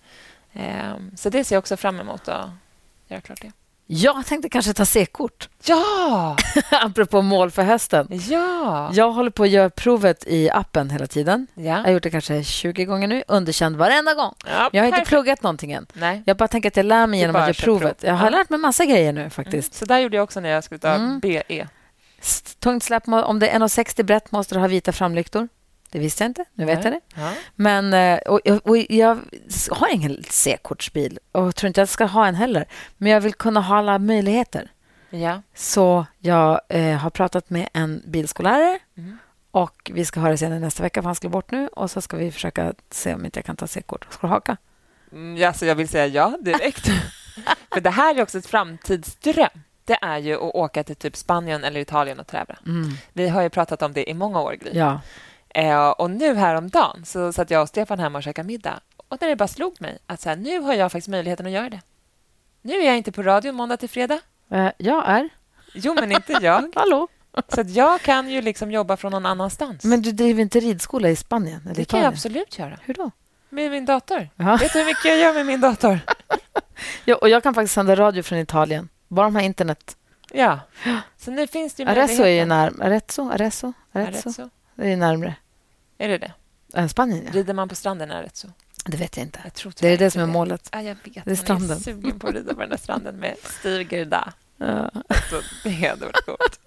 Så det ser jag också fram emot att göra klart det.
Jag tänkte kanske ta C-kort.
Ja!
Apropå mål för hösten.
Ja!
Jag håller på att göra provet i appen hela tiden.
Ja.
Jag har gjort det kanske 20 gånger nu. Underkänd varenda gång.
Ja,
jag har inte pluggat någonting än.
Nej.
Jag bara tänker att jag lär mig genom att göra provet. Jag har lärt mig massa grejer nu faktiskt.
Så där gjorde jag också när jag skulle ta BE.
Tungt släp, om det är 1,60 brett måste du ha vita framlyktor. Det visste jag inte. Nu vet jag det.
Ja.
Men och jag har ingen C-kortsbil och tror inte att jag ska ha en heller. Men jag vill kunna ha alla möjligheter.
Ja.
Så jag har pratat med en bilskollärare och vi ska ha det sen nästa vecka för han skulle bort nu och så ska vi försöka se om inte jag kan ta C-kort. Ska du haka?
Ja, så jag vill säga ja direkt. För det här är också ett framtidsdröm. Det är ju att åka till typ Spanien eller Italien och tävla. Vi har ju pratat om det i många år, Gry.
Ja.
Och nu häromdagen så satt jag och Stefan hemma och käkade middag. Och när det bara slog mig att så här, nu har jag faktiskt möjligheten att göra det. Nu är jag inte på radio måndag till fredag.
Jag är.
Jo, men inte jag.
Hallå.
Så att jag kan ju liksom jobba från någon annanstans.
Men du driver inte ridskola i Spanien? Eller
det kan jag absolut göra.
Hur då?
Med min dator.
Aha.
Vet du hur mycket jag gör med min dator?
Ja, och jag kan faktiskt sända radio från Italien. Bara de här internet.
Ja. Så nu finns det ju
Arezzo är ju Arezzo. Det är närmare.
Är det det?
Spanien, ja.
Rider man på stranden är Arezzo?
Det vet jag inte.
Jag tror
det är det som är målet.
Ja, jag vet.
Det är stranden.
Jag är sugen på att rida på den där stranden med Steve Gerda.
Ja.
Så det hade varit coolt.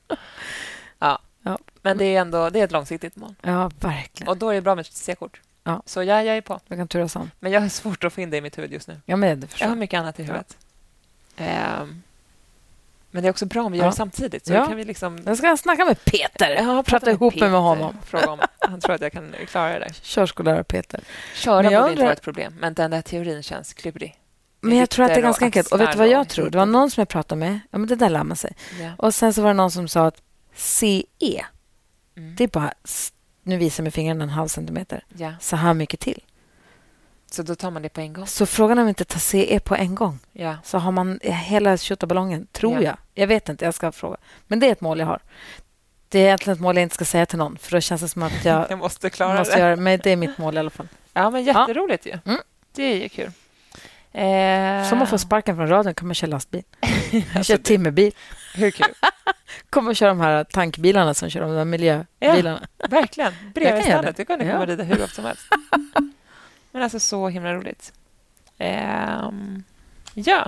Ja. Men det är ändå ett långsiktigt mål.
Ja, verkligen.
Och då är det bra med C-kort.
Ja.
Så jag är på.
Jag kan turas om.
Men jag har svårt att få in det i mitt huvud just nu.
Ja, men det förstår.
Jag har mycket annat i huvudet. Men det är också bra om vi gör det samtidigt. Så kan vi liksom...
Jag ska snacka med Peter. Jag har pratat ihop med honom.
Fråga om han tror att jag kan klara det.
Körskollärare Peter.
Köra borde inte vara ett problem. Men den där teorin känns klurig.
Men jag tror att det är ganska enkelt. Och vet du vad jag tror? Det var någon som jag pratade med. Ja, men det där lär man sig. Ja. Och sen så var det någon som sa att CE, det är bara... Nu visar med fingrarna 0,5 centimeter.
Ja.
Så här mycket till.
Så då tar man det på en gång?
Så frågan är om inte ta CE på en gång.
Ja.
Så har man hela tjottaballongen, tror jag. Jag vet inte, jag ska fråga. Men det är ett mål jag har. Det är egentligen ett mål jag inte ska säga till någon. För då känns det som att jag
måste klara
måste
det.
Göra, men det är mitt mål i alla fall.
Ja, men jätteroligt ju. Det är ju kul.
Som man får sparken från radion kan man köra lastbil. Jag kör timmerbil.
Hur kul?
Kommer köra de här tankbilarna som kör de där miljöbilarna.
Ja, verkligen. Bredvid stället. Du kan komma rida hur ofta som helst. Men alltså så himla roligt. Ja.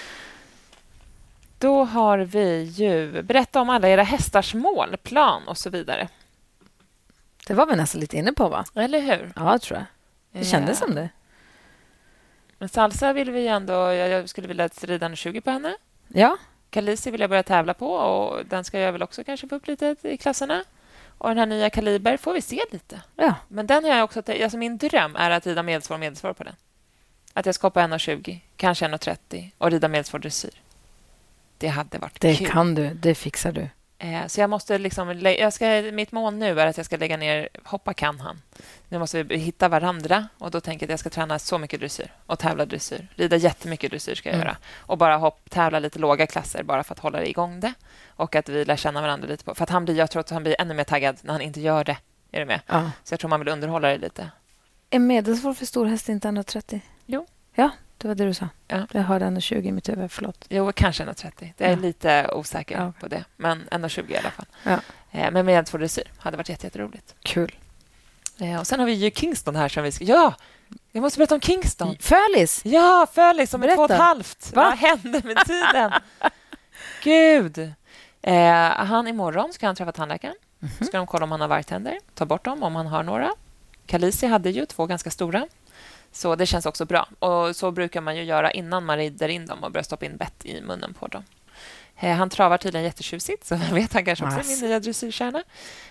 Då har vi ju... Berätta om alla era hästars mål, plan och så vidare.
Det var vi nästan lite inne på, va?
Eller hur?
Ja, tror jag. Det kändes som det.
Men Salsa vill vi ändå... Jag skulle vilja rida 20 på henne.
Ja.
Kalisi vill jag börja tävla på. Och den ska jag väl också kanske få upp lite i klasserna. Och den här nya Kaliber får vi se lite.
Ja.
Men den har jag också... Alltså min dröm är att rida medelsvår på den. Att jag ska hoppa 1,20, kanske 1,30 och rida medelsvår dressyr. Det hade varit
kul.
Det
kan du. Det fixar du.
Så jag måste liksom... mitt mål nu är att jag ska lägga ner... Hoppa kan han. Nu måste vi hitta varandra. Och då tänker jag att jag ska träna så mycket dressyr. Och tävla dressyr. Rida jättemycket dressyr ska jag göra. Och bara tävla lite låga klasser. Bara för att hålla igång det. Och att vi lär känna varandra lite på. För att jag tror att han blir ännu mer taggad när han inte gör det. Är du med?
Ja.
Så jag tror man vill underhålla det lite.
Är medelsvår för stor häst inte 1,30?
Jo.
Ja, det var det du sa.
Ja.
Jag hörde 1,20 i mitt huvud. Förlåt.
Jo, kanske 1,30. Det är lite osäker på det. Men 1,20 i alla fall.
Ja.
Men med två dressyr hade varit jätteroligt.
Kul.
Och sen har vi ju Kingston här som vi ska... Ja! Jag måste berätta om Kingston.
Fölis!
Ja, Fölis om 2,5.
Va?
Vad hände med tiden? Gud! Imorgon ska han träffa tandläkaren. Ska de kolla om han har vargtänder, ta bort dem om han har några. Khaleesi hade ju 2 ganska stora. Så det känns också bra. Och så brukar man ju göra innan man rider in dem och börjar stoppa in bett i munnen på dem. Han travar tydligen jättetjusigt, så jag vet han kanske också är min nya dressyrkärna.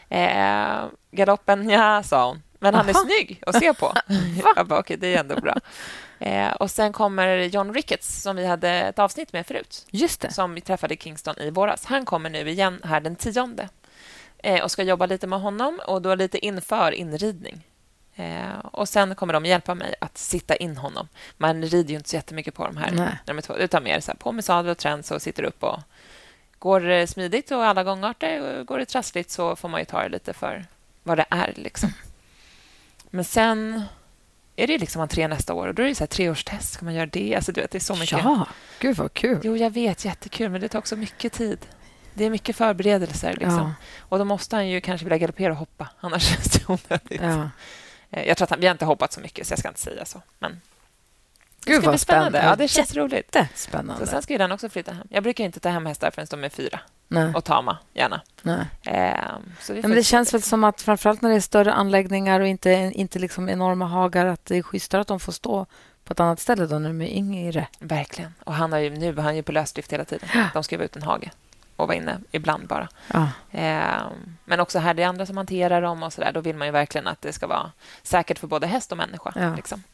Galoppen, ja, sa hon. Men han är snygg att se på. Jag bara, okej, det är ändå bra. Och sen kommer John Ricketts, som vi hade ett avsnitt med förut.
Just det.
Som vi träffade i Kingston i våras. Han kommer nu igen här den 10:e. Och ska jobba lite med honom och då lite inför inridning. Och sen kommer de hjälpa mig att sitta in honom. Man rider ju inte så jättemycket på de här. När de är 2, utan mer så här, på med sadel och träns och sitter upp och går smidigt och alla gångarter. Går det trassligt så får man ju ta det lite för vad det är liksom. Men sen är det liksom entré nästa år och då är det så här 3-årstest. Ska man göra det? Alltså du vet, det är så mycket.
Ja, gud vad kul.
Jo, jag vet, jättekul, men det tar också mycket tid. Det är mycket förberedelser liksom.
Ja.
Och då måste han ju kanske vilja galoppera och hoppa. Annars känns det onödigt. Ja. Jag tror att vi har inte hoppat så mycket så jag ska inte säga så. Men
gud vad spännande.
Ja, det känns roligt.
Spännande.
Så sen ska ju den också flytta hem. Jag brukar inte ta hem hästar förrän de är 4.
Nej.
Och tama, gärna.
Nej.
Så
men det känns väl som att framförallt när det är större anläggningar och inte liksom enorma hagar, att det är schysstare att de får stå på ett annat ställe då när de är yngre.
Verkligen. Och han är ju på lösdrift hela tiden. De ska vara ut en hage och vara inne ibland bara.
Ja.
Men också här, det är andra som hanterar dem och så där. Då vill man ju verkligen att det ska vara säkert för både häst och människa.
Ja.
Liksom.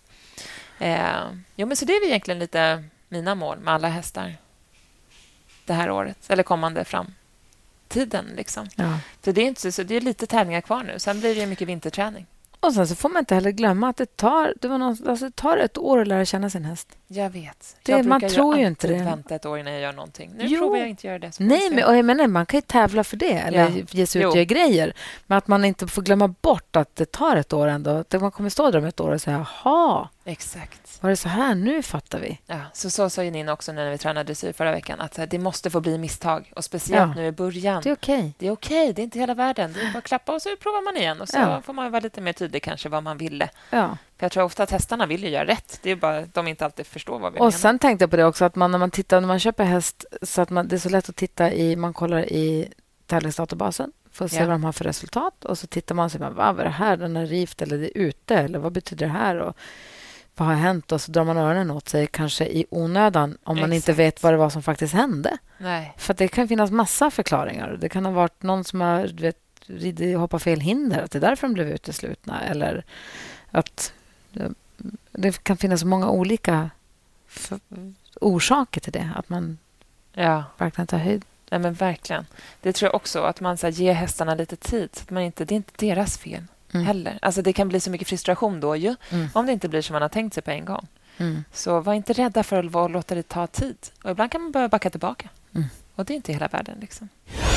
Jo, men så det är väl egentligen lite mina mål med alla hästar det här året. Eller kommande framtiden. Liksom.
Ja.
Så det är inte så det är lite tävlingar kvar nu. Sen blir det mycket vinterträning.
Och sen så får man inte heller glömma att det tar ett år att lära känna sin häst.
Jag vet.
Man tror ju inte det.
Vänta ett år innan jag gör någonting. Nu provar jag inte göra det.
Nej, man kan ju tävla för det. Eller ge sig ut och göra grejer. Men att man inte får glömma bort att det tar ett år ändå. Att man kommer stå där om ett år och säga, jaha.
Exakt.
Var det så här? Nu fattar vi.
Ja, så sa ju Nina också när vi tränade dressyr förra veckan. Att det måste få bli misstag. Och speciellt nu i början.
Det är okej.
Det är okej. Det är inte hela världen. Det är bara att klappa och så provar man igen. Och så får man vara lite mer tydlig kanske vad man ville.
Ja.
För jag tror ofta att hästarna vill ju göra rätt. Det är bara att de inte alltid förstår vad vi
menar. Och
menar.
sen tänkte jag på det också att när man köper häst så att det är så lätt att titta man kollar i tävlingsdatabasen för att se vad de har för resultat. Och så tittar man och säger, vad är det här? Den är rift eller det är ute? Eller vad betyder det här? Och vad har hänt? Och så drar man öronen åt sig kanske i onödan om man inte vet vad det var som faktiskt hände.
Nej.
För att det kan finnas massa förklaringar. Det kan ha varit någon som har hoppat fel hinder. Att det är därför de blev uteslutna. Eller att det kan finnas många olika orsaker till det. Att man verkligen tar höjd.
Ja, men verkligen. Det tror jag också. Att man ger hästarna lite tid. Så att det är inte deras fel. Heller. Alltså det kan bli så mycket frustration då ju. Om det inte blir som man har tänkt sig på en gång. Så var inte rädda för att låta det ta tid. Och ibland kan man behöva backa tillbaka. Och det är inte hela världen liksom.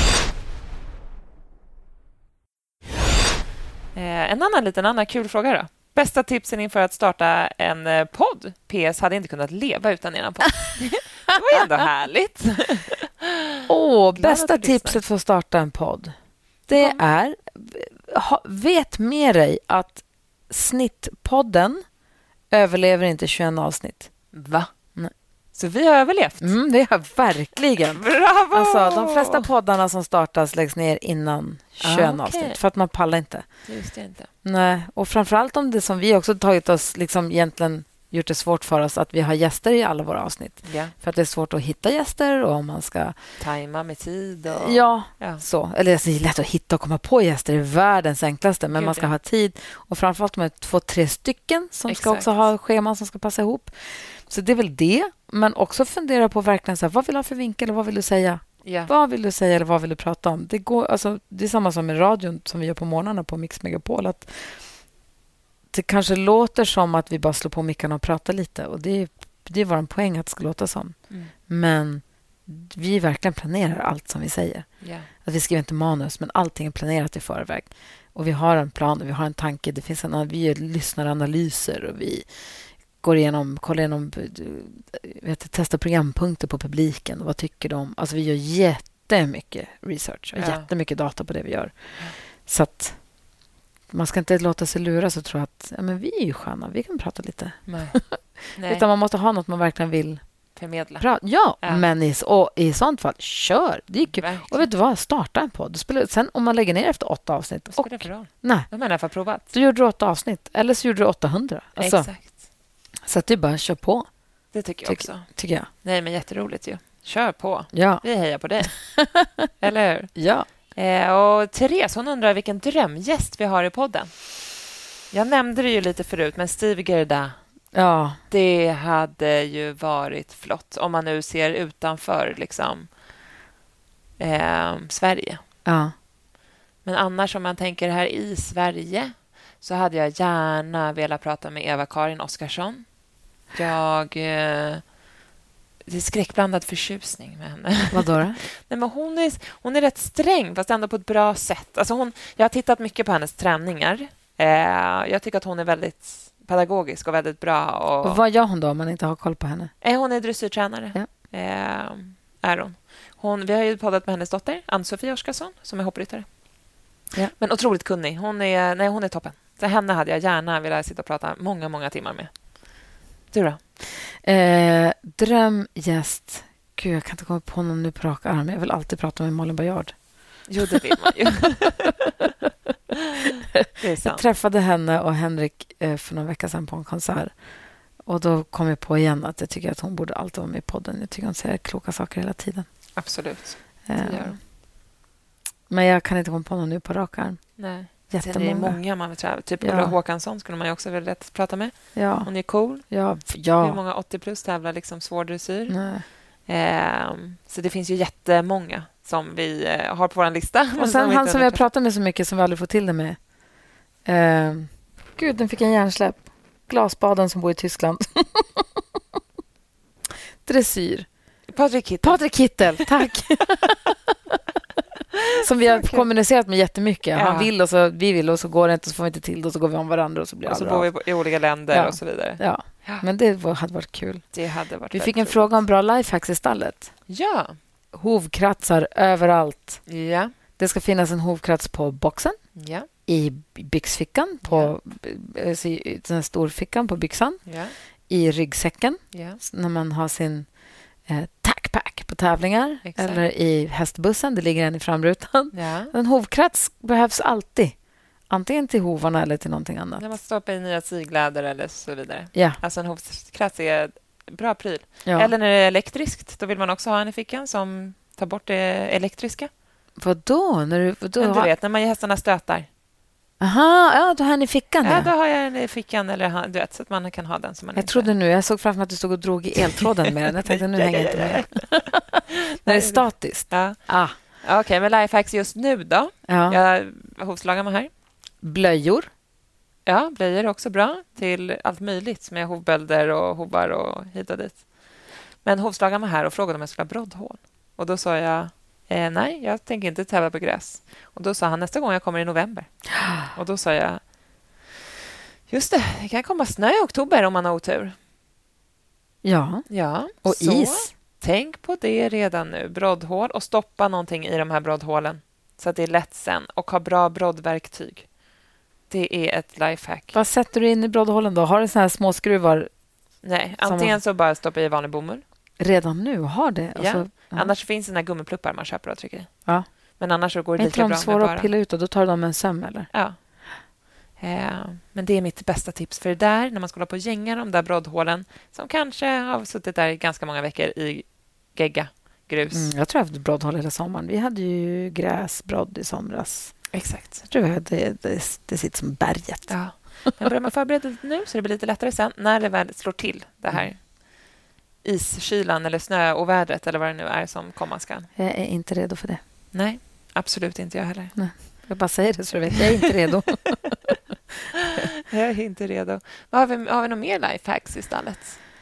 En annan kul fråga då. Bästa tipsen inför att starta en podd? PS hade inte kunnat leva utan en podd. Det var ju ändå härligt.
Bästa tipset för att starta en podd. Det är vet med dig att Snittpodden överlever inte 21 avsnitt.
Va?
Nej.
Så vi har överlevt?
Det har verkligen.
Bravo!
Alltså, de flesta poddarna som startas läggs ner innan 21 avsnitt. För att man pallar inte.
Just det inte.
Nej, och framförallt om det som vi också tagit oss liksom egentligen gjort det svårt för oss att vi har gäster i alla våra avsnitt.
Ja.
För att det är svårt att hitta gäster och om man ska...
tajma med tid. Och...
Ja, så. Eller alltså, det är lätt att hitta och komma på gäster. Det är världens enklaste. Men man ska ha tid. Och framförallt med 2-3 stycken som ska också ha scheman som ska passa ihop. Så det är väl det. Men också fundera på verkligen så här, vad vill du ha för vinkel och vad vill du säga?
Yeah.
Vad vill du säga eller vad vill du prata om? Det är samma som med radion som vi gör på morgnarna på Mix Megapol. Att det kanske låter som att vi bara slår på mickarna och pratar lite. Och det är vår poäng att det ska låta som. Men vi verkligen planerar allt som vi säger.
Yeah.
Att vi skriver inte manus, men allting är planerat i förväg. Och vi har en plan och vi har en tanke. Det finns vi gör lyssnaranalyser och vi kollar igenom testar programpunkter på publiken och vad tycker de. Alltså vi gör jättemycket research och jättemycket data på det vi gör. Så att man ska inte låta sig luras och tro att men vi är ju sköna, vi kan prata lite.
Nej.
Utan man måste ha något man verkligen vill
förmedla.
Bra. Ja, men i sånt fall, kör. Det gick ju. Och vet du vad? Starta en podd. Sen om man lägger ner efter 8 avsnitt.
Vad spelar det för roll?
Nej.
Jag menar, för provat.
Så gjorde du 8 avsnitt. Eller så gjorde du 800. Alltså,
exakt.
Så att du bara kör på.
Det tycker jag också.
Tycker jag.
Nej, men jätteroligt ju. Kör på.
Ja.
Vi hejar på dig. Eller hur?
Ja.
Och Therese, hon undrar vilken drömgäst vi har i podden. Jag nämnde det ju lite förut, men Steve Gerda.
Ja.
Det hade ju varit flott om man nu ser utanför liksom Sverige.
Ja.
Men annars om man tänker här i Sverige så hade jag gärna velat prata med Eva-Karin Oskarsson. Det är skräckblandad förtjusning med henne.
Vad då?
Nej, men hon är rätt sträng, fast ändå på ett bra sätt. Alltså jag har tittat mycket på hennes träningar. Jag tycker att hon är väldigt pedagogisk och väldigt bra.
Och vad gör hon då om man inte har koll på henne?
Hon är dressyrtränare.
Ja.
Är hon. Vi har ju poddat med hennes dotter, Ann-Sofie Oskarsson, som är hoppryttare.
Ja.
Men otroligt kunnig. Hon är toppen. Så henne hade jag gärna velat sitta och prata många, många timmar med. Du då?
Drömgäst. Gud, jag kan inte komma på någon nu på rak arm. Jag vill alltid prata med Malin Baryard.
Jo, det vill man ju. Det är sant.
Jag träffade henne och Henrik för några veckor sedan på en konsert. Och då kom jag på igen att jag tycker att hon borde alltid vara med i podden. Jag tycker hon säger kloka saker hela tiden.
Absolut. Det gör hon.
Men jag kan inte komma på någon nu på rak arm.
Nej.
Jättemånga.
Det är många man vill träffa. Typ Ulla Håkansson skulle man ju också vilja prata med.
Ja.
Hon är cool.
Ja.
Hur många 80+ tävlar liksom svår dressyr. Så det finns ju jättemånga som vi har på vår lista.
Och sen han som vi har pratat med så mycket som vi aldrig får till det med. Gud, den fick en hjärnsläpp. Glasbaden som bor i Tyskland. Dressyr. Patrik Kittel, tack. Som vi har kommunicerat med jättemycket. Ja. Han vill och så vi vill och så går det inte, så får vi inte till det och så går vi om varandra och så blir det.
Och så bor vi i olika länder och så vidare.
Ja. Men det hade varit kul.
Det hade varit.
Vi fick en fråga om bra lifehacks i stallet.
Ja.
Hovkratsar överallt.
Ja.
Det ska finnas en hovkrats på boxen.
Ja.
I byxfickan på den här storfickan på byxan.
Ja.
I ryggsäcken.
Ja.
När man har sin tackpack på tävlingar.
Exakt.
Eller i hästbussen. Det ligger en i framrutan.
Ja.
En hovkrats behövs alltid. Antingen till hovarna eller till någonting annat.
När man stoppar i nya sigläder eller så vidare.
Ja.
Alltså en hovkrats är bra pryl.
Ja.
Eller när det är elektriskt. Då vill man också ha en i fickan som tar bort det elektriska.
Vadå?
Men du vet, när man ger hästarna stötar.
Aha, ja, du har en i fickan.
Ja, då har jag en i fickan. Eller, du vet, så att man kan ha den som man
jag
inte...
trodde nu, jag såg framför mig att du stod och drog i eltråden med den. Jag tänkte, nu hänger jag inte med. När det är statiskt.
Ja. Okej, men lifehacks just nu då?
Ja.
Jag hovslagar mig här.
Blöjor.
Ja, blöjor är också bra till allt möjligt med hovbölder och hovar och hit och dit. Men hovslagar mig här och frågade om jag skulle ha broddhål. Och då sa jag, nej, jag tänker inte tävla på gräs. Och då sa han, nästa gång jag kommer i november. Och då sa jag, just det kan komma snö i oktober om man har otur.
Ja. Och
så,
is.
Tänk på det redan nu. Broddhål och stoppa någonting i de här broddhålen. Så att det är lätt sen. Och ha bra broddverktyg. Det är ett lifehack.
Vad sätter du in i broddhålen då? Har du såna här små skruvar?
Nej, antingen så bara stoppa i vanlig bomull.
Redan nu har det?
Ja. Alltså, annars finns det gummi pluppar man köper och trycker i.
Ja.
Men annars så går det lika bra med bara...
Är inte de svåra att pilla ut och då tar du dem med en söm eller?
Ja. Men det är mitt bästa tips. För det där, när man ska hålla på och gänga de där broddhålen som kanske har suttit där i ganska många veckor i gegga, grus.
Jag tror jag har haft broddhål hela sommaren. Vi hade ju gräsbrodd i somras.
Exakt.
Jag tror det sitter som berget.
Ja. Men börjar man förbereda det nu så det blir lite lättare sen när det väl slår till det här iskylan eller snöovädret eller vad det nu är som komma skall.
Jag är inte redo för det.
Nej, absolut inte jag heller.
Nej. Jag bara säger det så du vet. Jag är inte redo.
Jag är inte redo. Har vi några mer lifehacks i stallet?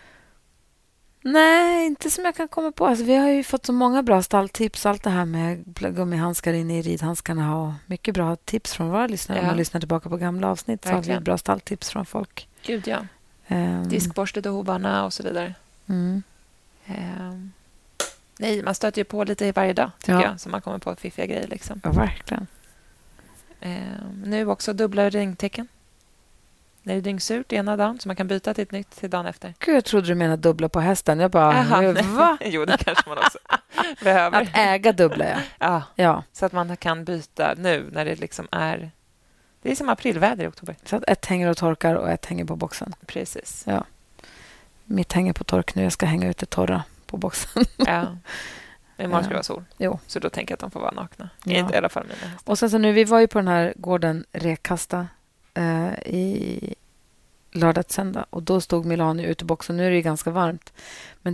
Nej, inte som jag kan komma på. Alltså, vi har ju fått så många bra stalltips. Allt det här med gummihandskar in i ridhandskarna och mycket bra tips från våra lyssnare. Om man lyssnar tillbaka på gamla avsnitt så har vi bra stalltips från folk.
Gud, ja. Diskborstet och hovarna och så vidare. Nej, man stöter ju på lite varje dag, tycker jag. Så man kommer på fiffiga grejer. Liksom.
Ja, verkligen.
Nu också dubbla regntecken. När det är dyngsurt ena dagen så man kan byta till ett nytt till dagen efter.
Gud, jag trodde du menade dubbla på hästen. Jag bara, va?
Jo, det kanske man också behöver.
Att äga dubbla,
ja. Så att man kan byta nu när det liksom är... Det är som aprilväder i oktober.
Så att ett hänger och torkar och ett hänger på boxen.
Precis.
Ja. Mitt hänger på tork nu. Jag ska hänga ut det torra på boxen.
Ja. Imorgon ska det vara sol.
Jo.
Så då tänker jag att de får vara nakna.
Ja.
I alla fall mina hästar.
Och sen så nu, vi var ju på den här gården Rekasta i lördag till söndag. Och då stod Milani ute i boxen. Nu är det ganska varmt. Men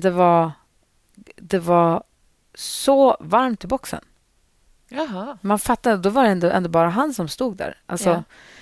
det var så varmt i boxen.
Jaha.
Man fattade, då var det ändå bara han som stod där. Alltså,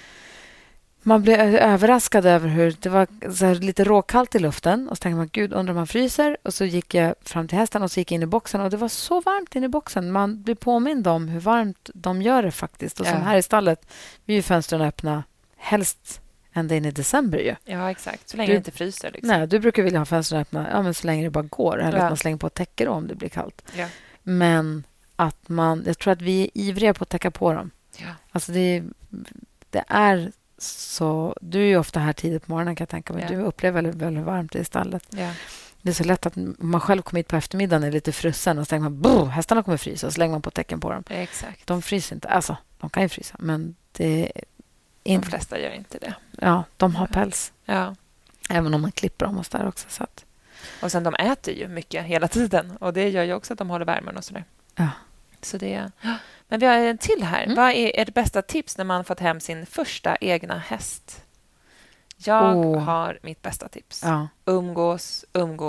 man blev överraskad över hur det var så här lite råkallt i luften. Och så tänkte man, gud, undrar om man fryser. Och så gick jag fram till hästen och så gick jag in i boxen. Och det var så varmt inne i boxen. Man blir påmind om hur varmt de gör det faktiskt. Och som här i stallet, vi är ju fönstren öppna helst ända in i december ju.
Ja, exakt. Så länge det inte fryser. Liksom.
Nej, du brukar vilja ha fönstren öppna men så länge det bara går. Eller att man slänger på ett täcke om det blir kallt.
Ja.
Men att jag tror att vi är ivriga på att täcka på dem.
Ja.
Alltså det är så... Du är ju ofta här tidigt på morgonen kan jag tänka mig. Ja. Du upplever väldigt, väldigt varmt i stallet.
Ja.
Det är så lätt att man själv kommer hit på eftermiddagen är lite frusen och så tänker man, hästarna kommer frysa och så lägger man på tecken på dem.
Exakt.
De fryser inte. Alltså, de kan ju frysa, men det är
de flesta gör inte det.
Ja, de har päls.
Ja.
Även om man klipper dem och så där också. Så att...
Och sen de äter ju mycket hela tiden och det gör ju också att de håller värmen och sådär.
Ja.
Så det... Men vi har en till här. Vad är ert bästa tips när man fått hem sin första egna häst? Jag har mitt bästa tips.
Ja.
Umgås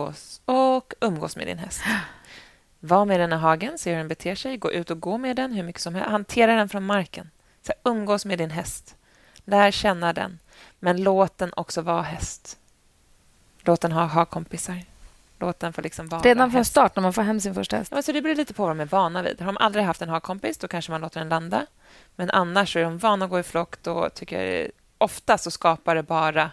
med din häst. Var med den i hagen, se hur den beter sig. Gå ut och gå med den hur mycket som helst. Hantera den från marken. Så umgås med din häst. Lär känna den. Men låt den också vara häst. Låt den ha kompisar. Låt den få liksom vara
redan från
häst.
start när man får hem sin första häst.
Ja, så det beror lite på vad de är vana vid. Har de aldrig haft en hagkompis, då kanske man låter den landa. Men annars är de vana att gå i flock. Då tycker jag ofta så skapar det bara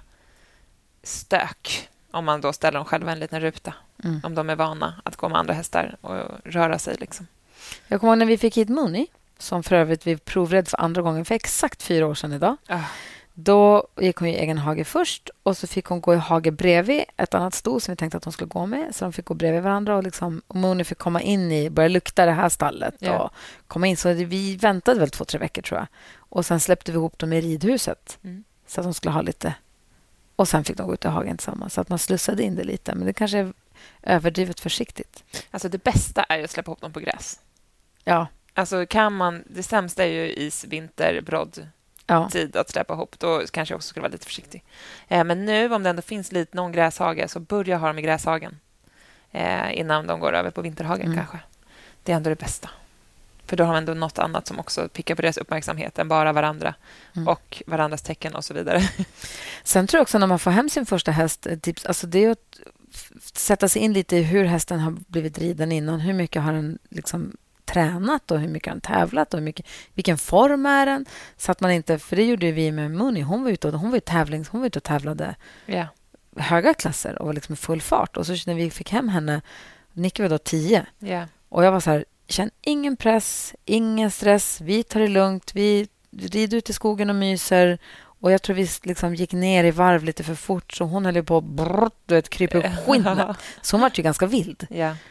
stök. Om man då ställer dem själva i en liten ruta. Om de är vana att gå med andra hästar och röra sig. Liksom.
Jag kommer ihåg när vi fick hit Mooney, som för övrigt vi provred för andra gången för exakt 4 år sedan idag. Då gick hon i egen hage först och så fick hon gå i hage bredvid ett annat sto som vi tänkte att hon skulle gå med. Så de fick gå bredvid varandra och Mooney fick komma in i, börja lukta det här stallet och komma in. Så vi väntade väl 2-3 veckor tror jag. Och sen släppte vi ihop dem i ridhuset så att de skulle ha lite. Och sen fick de gå ut i hagen tillsammans så att man slussade in det lite. Men det kanske är överdrivet försiktigt.
Alltså det bästa är ju att släppa ihop dem på gräs.
Ja.
Alltså det sämsta är ju is, vinter, brodd. Tid att släppa ihop. Då kanske jag också skulle vara lite försiktig. Men nu om det ändå finns någon gräshage så börja ha dem i gräshagen innan de går över på vinterhagen kanske. Det är ändå det bästa. För då har de ändå något annat som också pickar på deras uppmärksamhet än bara varandra och varandras tecken och så vidare.
Sen tror jag också när man får hem sin första häst, tips, alltså det är att sätta sig in lite i hur hästen har blivit riden innan. Hur mycket har den liksom tränat och hur mycket har den tävlat och vilken form är den, så att man inte, för det gjorde vi med Mooney, hon var ute och tävlade höga klasser och var liksom i full fart, och så när vi fick hem henne, Nicky var då 10 och jag var så här, känn ingen press, ingen stress, vi tar det lugnt, vi rider ut i skogen och myser, och jag tror vi liksom gick ner i varv lite för fort, så hon höll ju på att krypa upp skinnet, så hon var ju ganska vild.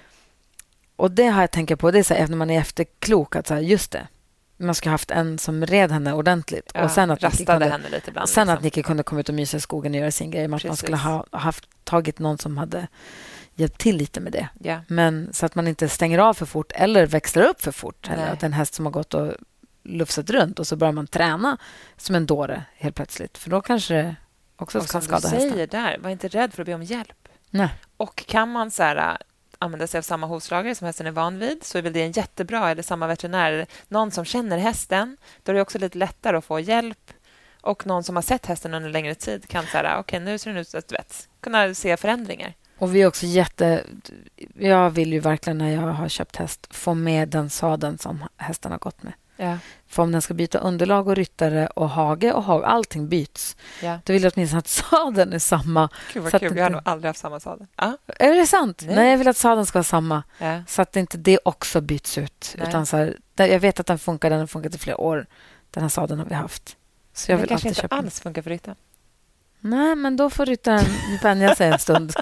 Och det har jag tänkt på, det är så här, när man är efterklok att så här, just det, man skulle ha haft en som red henne ordentligt och sen att Nicky kunde komma ut och mysa i skogen och göra sin grej. Man skulle ha tagit någon som hade hjälpt till lite med det. Men så att man inte stänger av för fort eller växlar upp för fort. Eller att en häst som har gått och lufsat runt och så börjar man träna som en dåre helt plötsligt. För då kanske det också ska skada hästen.
Säger där, var inte rädd för att be om hjälp.
Nej.
Och kan man så här använda sig av samma hovslagare som hästen är van vid, så är väl det en jättebra, eller samma veterinär, någon som känner hästen, då är det också lite lättare att få hjälp, och någon som har sett hästen under längre tid kan säga, okej, nu ser den ut att kunna se förändringar.
Och vi är också jag vill ju verkligen när jag har köpt häst få med den sadeln som hästen har gått med. För om den ska byta underlag och ryttare och hage, allting byts. Då vill jag åtminstone att sadeln är samma.
Gud vad kul, jag har nog aldrig haft samma sadel.
Är det sant? Nej, jag vill att sadeln ska vara samma. Så att inte det också byts ut. Utan så här, jag vet att den har funkat i flera år. Den här sadeln har vi haft. Så jag vill
kanske inte
köpa
alls funkar för ryttaren.
Nej, men då får ryttaren vänja sig en stund.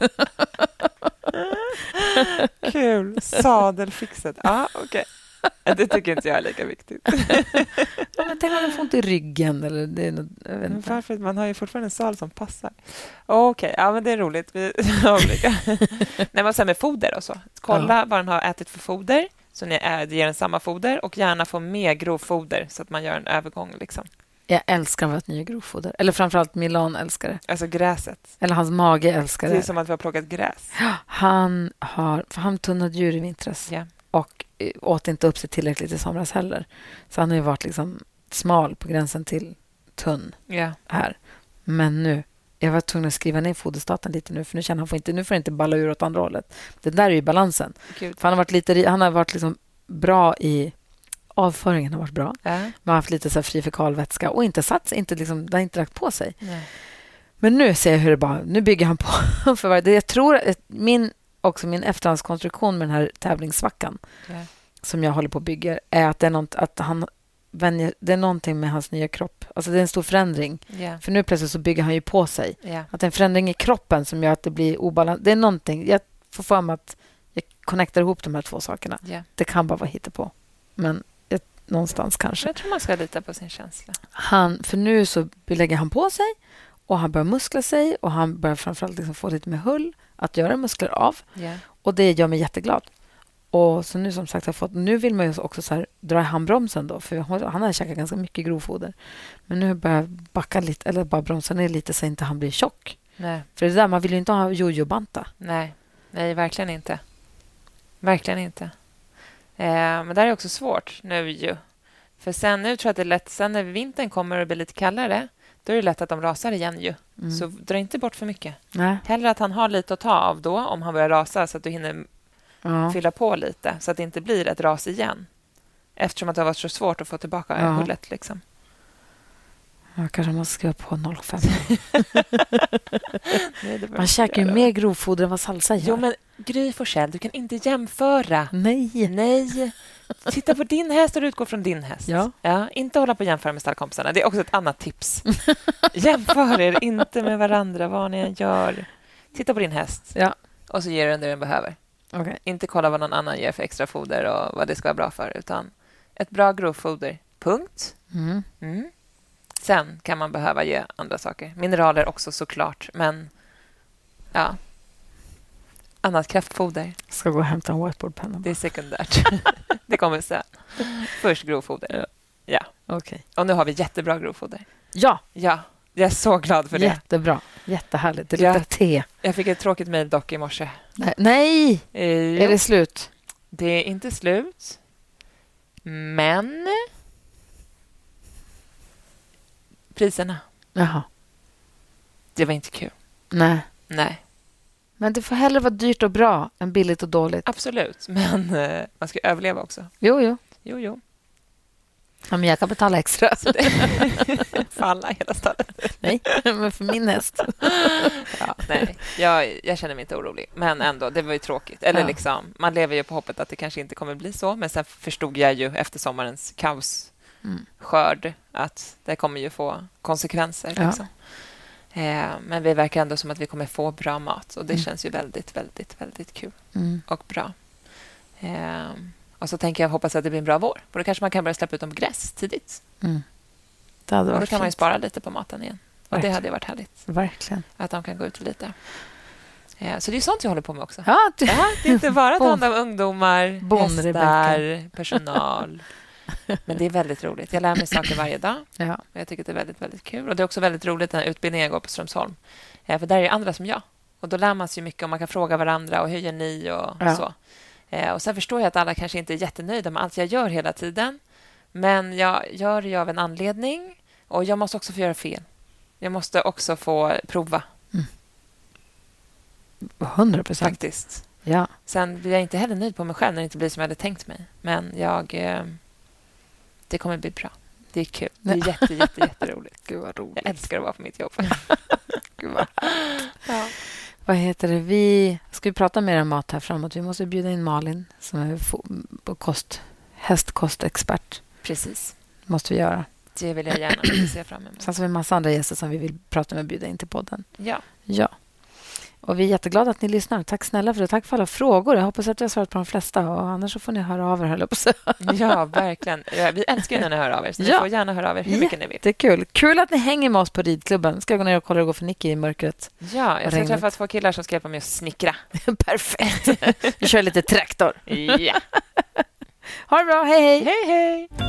Kul. Sadelfixet. Ja, okej. Det tycker inte jag är lika viktigt.
Ja, men tänk om man får ont i ryggen. Eller det är något, jag vet inte.
Varför? Man har ju fortfarande en sadel som passar. Okej, ja, men det är roligt. Vi har olika. När man med foder och så. Kolla vad den har ätit för foder. Så ni ger den samma foder. Och gärna få med grovfoder så att man gör en övergång. Liksom.
Jag älskar vårt nya grovfoder. Eller framförallt Milan älskar det.
Alltså gräset.
Eller hans mage älskar det.
Det är som att vi har plockat gräs.
Han tunnade djur i vintras.
Yeah.
Och åt inte upp sig tillräckligt i somras heller. Så han har ju varit liksom smal på gränsen till tunn här. Men nu, jag var tvungen att skriva ner foderstaten lite nu. För nu känner han nu får inte balla ur åt andra hållet. Det där är ju balansen. För han har varit liksom bra i... Avföringen har varit bra. Man har haft lite så här fri fekalvätska och inte satt inte liksom, det har inte lagt på sig. Nej. Men nu ser jag hur det bara... Nu bygger han på för det. Jag tror att min efterhandskonstruktion med den här tävlingssvackan som jag håller på att bygga är att det är det är någonting med hans nya kropp. Alltså det är en stor förändring. För nu plötsligt så bygger han ju på sig. Att det är en förändring i kroppen som gör att det blir obalans. Det är någonting. Jag får för mig att jag connectar ihop de här två sakerna. Det kan bara vara hittepå. Men någonstans kanske.
Jag tror man ska lita på sin känsla.
För nu så lägger han på sig och han börjar muskla sig och han börjar framförallt liksom få lite med hull att göra muskler av. Och det gör mig jätteglad. Och så nu som sagt nu vill man ju också så här dra i handbromsen då, för han har käkat ganska mycket grovfoder. Men nu börjar jag backa lite eller bara bromsa ner lite så inte han blir tjock.
Nej.
För det där, man vill ju inte ha jojo-banta.
Nej, verkligen inte. Verkligen inte. Men det är också svårt nu ju. För sen nu tror jag att det är lätt, sen när vintern kommer och det blir lite kallare, då är det lätt att de rasar igen ju. Så dra inte bort för mycket.
Nej.
Hellre att han har lite att ta av då, om han börjar rasa, så att du hinner fylla på lite, så att det inte blir ett ras igen. Eftersom att det har varit så svårt att få tillbaka hullet liksom.
Jag kanske måste skriva på 05. Man käkar ju mer grovfoder än vad salsa gör.
Jo, men Gry Forssell, du kan inte jämföra. Nej. Titta på din häst och utgå från din häst. Ja, inte hålla på att jämföra med stallkompisarna. Det är också ett annat tips. Jämför er inte med varandra, vad ni än gör. Titta på din häst och så ger du den det den behöver.
Okay.
Inte kolla vad någon annan ger för extra foder och vad det ska vara bra för, utan ett bra grovfoder. Punkt. Sen kan man behöva ge andra saker. Mineraler också såklart, men annat kraftfoder.
Ska gå och hämta en whiteboardpenna.
Det är sekundärt. Det kommer sen. Först grovfoder. Ja.
Okay.
Och nu har vi jättebra grovfoder.
Ja.
Jag är så glad för det.
Jättebra. Jättehärligt. Det luktar te.
Jag fick ett tråkigt mejl dock i morse.
Nej! Är det slut?
Det är inte slut. Men priserna.
Jaha.
Det var inte kul.
Nej.
Men
det får hellre vara dyrt och bra än billigt och dåligt.
Absolut, men man ska överleva också.
Jo.
Ja,
men jag kan betala extra.
För alla hela stallet.
Nej, men för min häst.
Nej, jag känner mig inte orolig. Men ändå, det var ju tråkigt. Eller liksom, man lever ju på hoppet att det kanske inte kommer bli så. Men sen förstod jag ju efter sommarens kaosskörd att det kommer ju få konsekvenser. Liksom. Men vi verkar ändå som att vi kommer få bra mat. Och det känns ju väldigt, väldigt, väldigt kul. Och bra. Och så tänker jag hoppas att det blir en bra vår. Och då kanske man kan börja släppa ut dem gräs tidigt.
Det hade varit
och då kan man ju spara lite på maten igen. Och
verkligen.
det hade ju varit härligt.
Verkligen.
Att de kan gå ut lite. Så det är sånt jag håller på med också.
Det
är inte bara att hand om ungdomar, hästar, personal. Men det är väldigt roligt. Jag lär mig saker varje dag. Och jag tycker det är väldigt, väldigt kul. Och det är också väldigt roligt den här utbildningen jag går på Strömsholm. För där är det andra som jag. Och då lär man sig mycket och man kan fråga varandra och hur gör ni och så. Och sen förstår jag att alla kanske inte är jättenöjda med allt jag gör hela tiden. Men jag gör det av en anledning. Och jag måste också få göra fel. Jag måste också få prova.
100%.
Faktiskt.
Ja.
Sen blir jag inte heller nöjd på mig själv när det inte blir som jag hade tänkt mig. Men det kommer bli bra. Det är kul. Det är jätteroligt.
Gud vad roligt.
Jag älskar att vara på mitt jobb.
Gud vad Vad heter det? Vi ska prata mer om mat här framåt. Vi måste bjuda in Malin som är hästkostexpert.
Precis.
Måste vi göra.
Det vill jag gärna se fram emot.
Sen så har vi en massa andra gäster som vi vill prata med och bjuda in till podden.
Ja.
Och vi är jätteglada att ni lyssnar. Tack snälla för det. Tack för alla frågor. Jag hoppas att jag har svarat på de flesta. Och annars så får ni höra av er.
Ja, verkligen. Vi älskar när ni hör av er. Så ni får gärna höra av er hur mycket ni vill.
Det är kul. Kul att ni hänger med oss på ridklubben. Ska jag gå ner och kolla hur det går för Nicky i mörkret?
Ja, jag ska träffa 2 killar som ska hjälpa mig att snickra.
Perfekt. Vi kör lite traktor.
Ja.
Ha det bra. Hej, hej.
Hej, hej.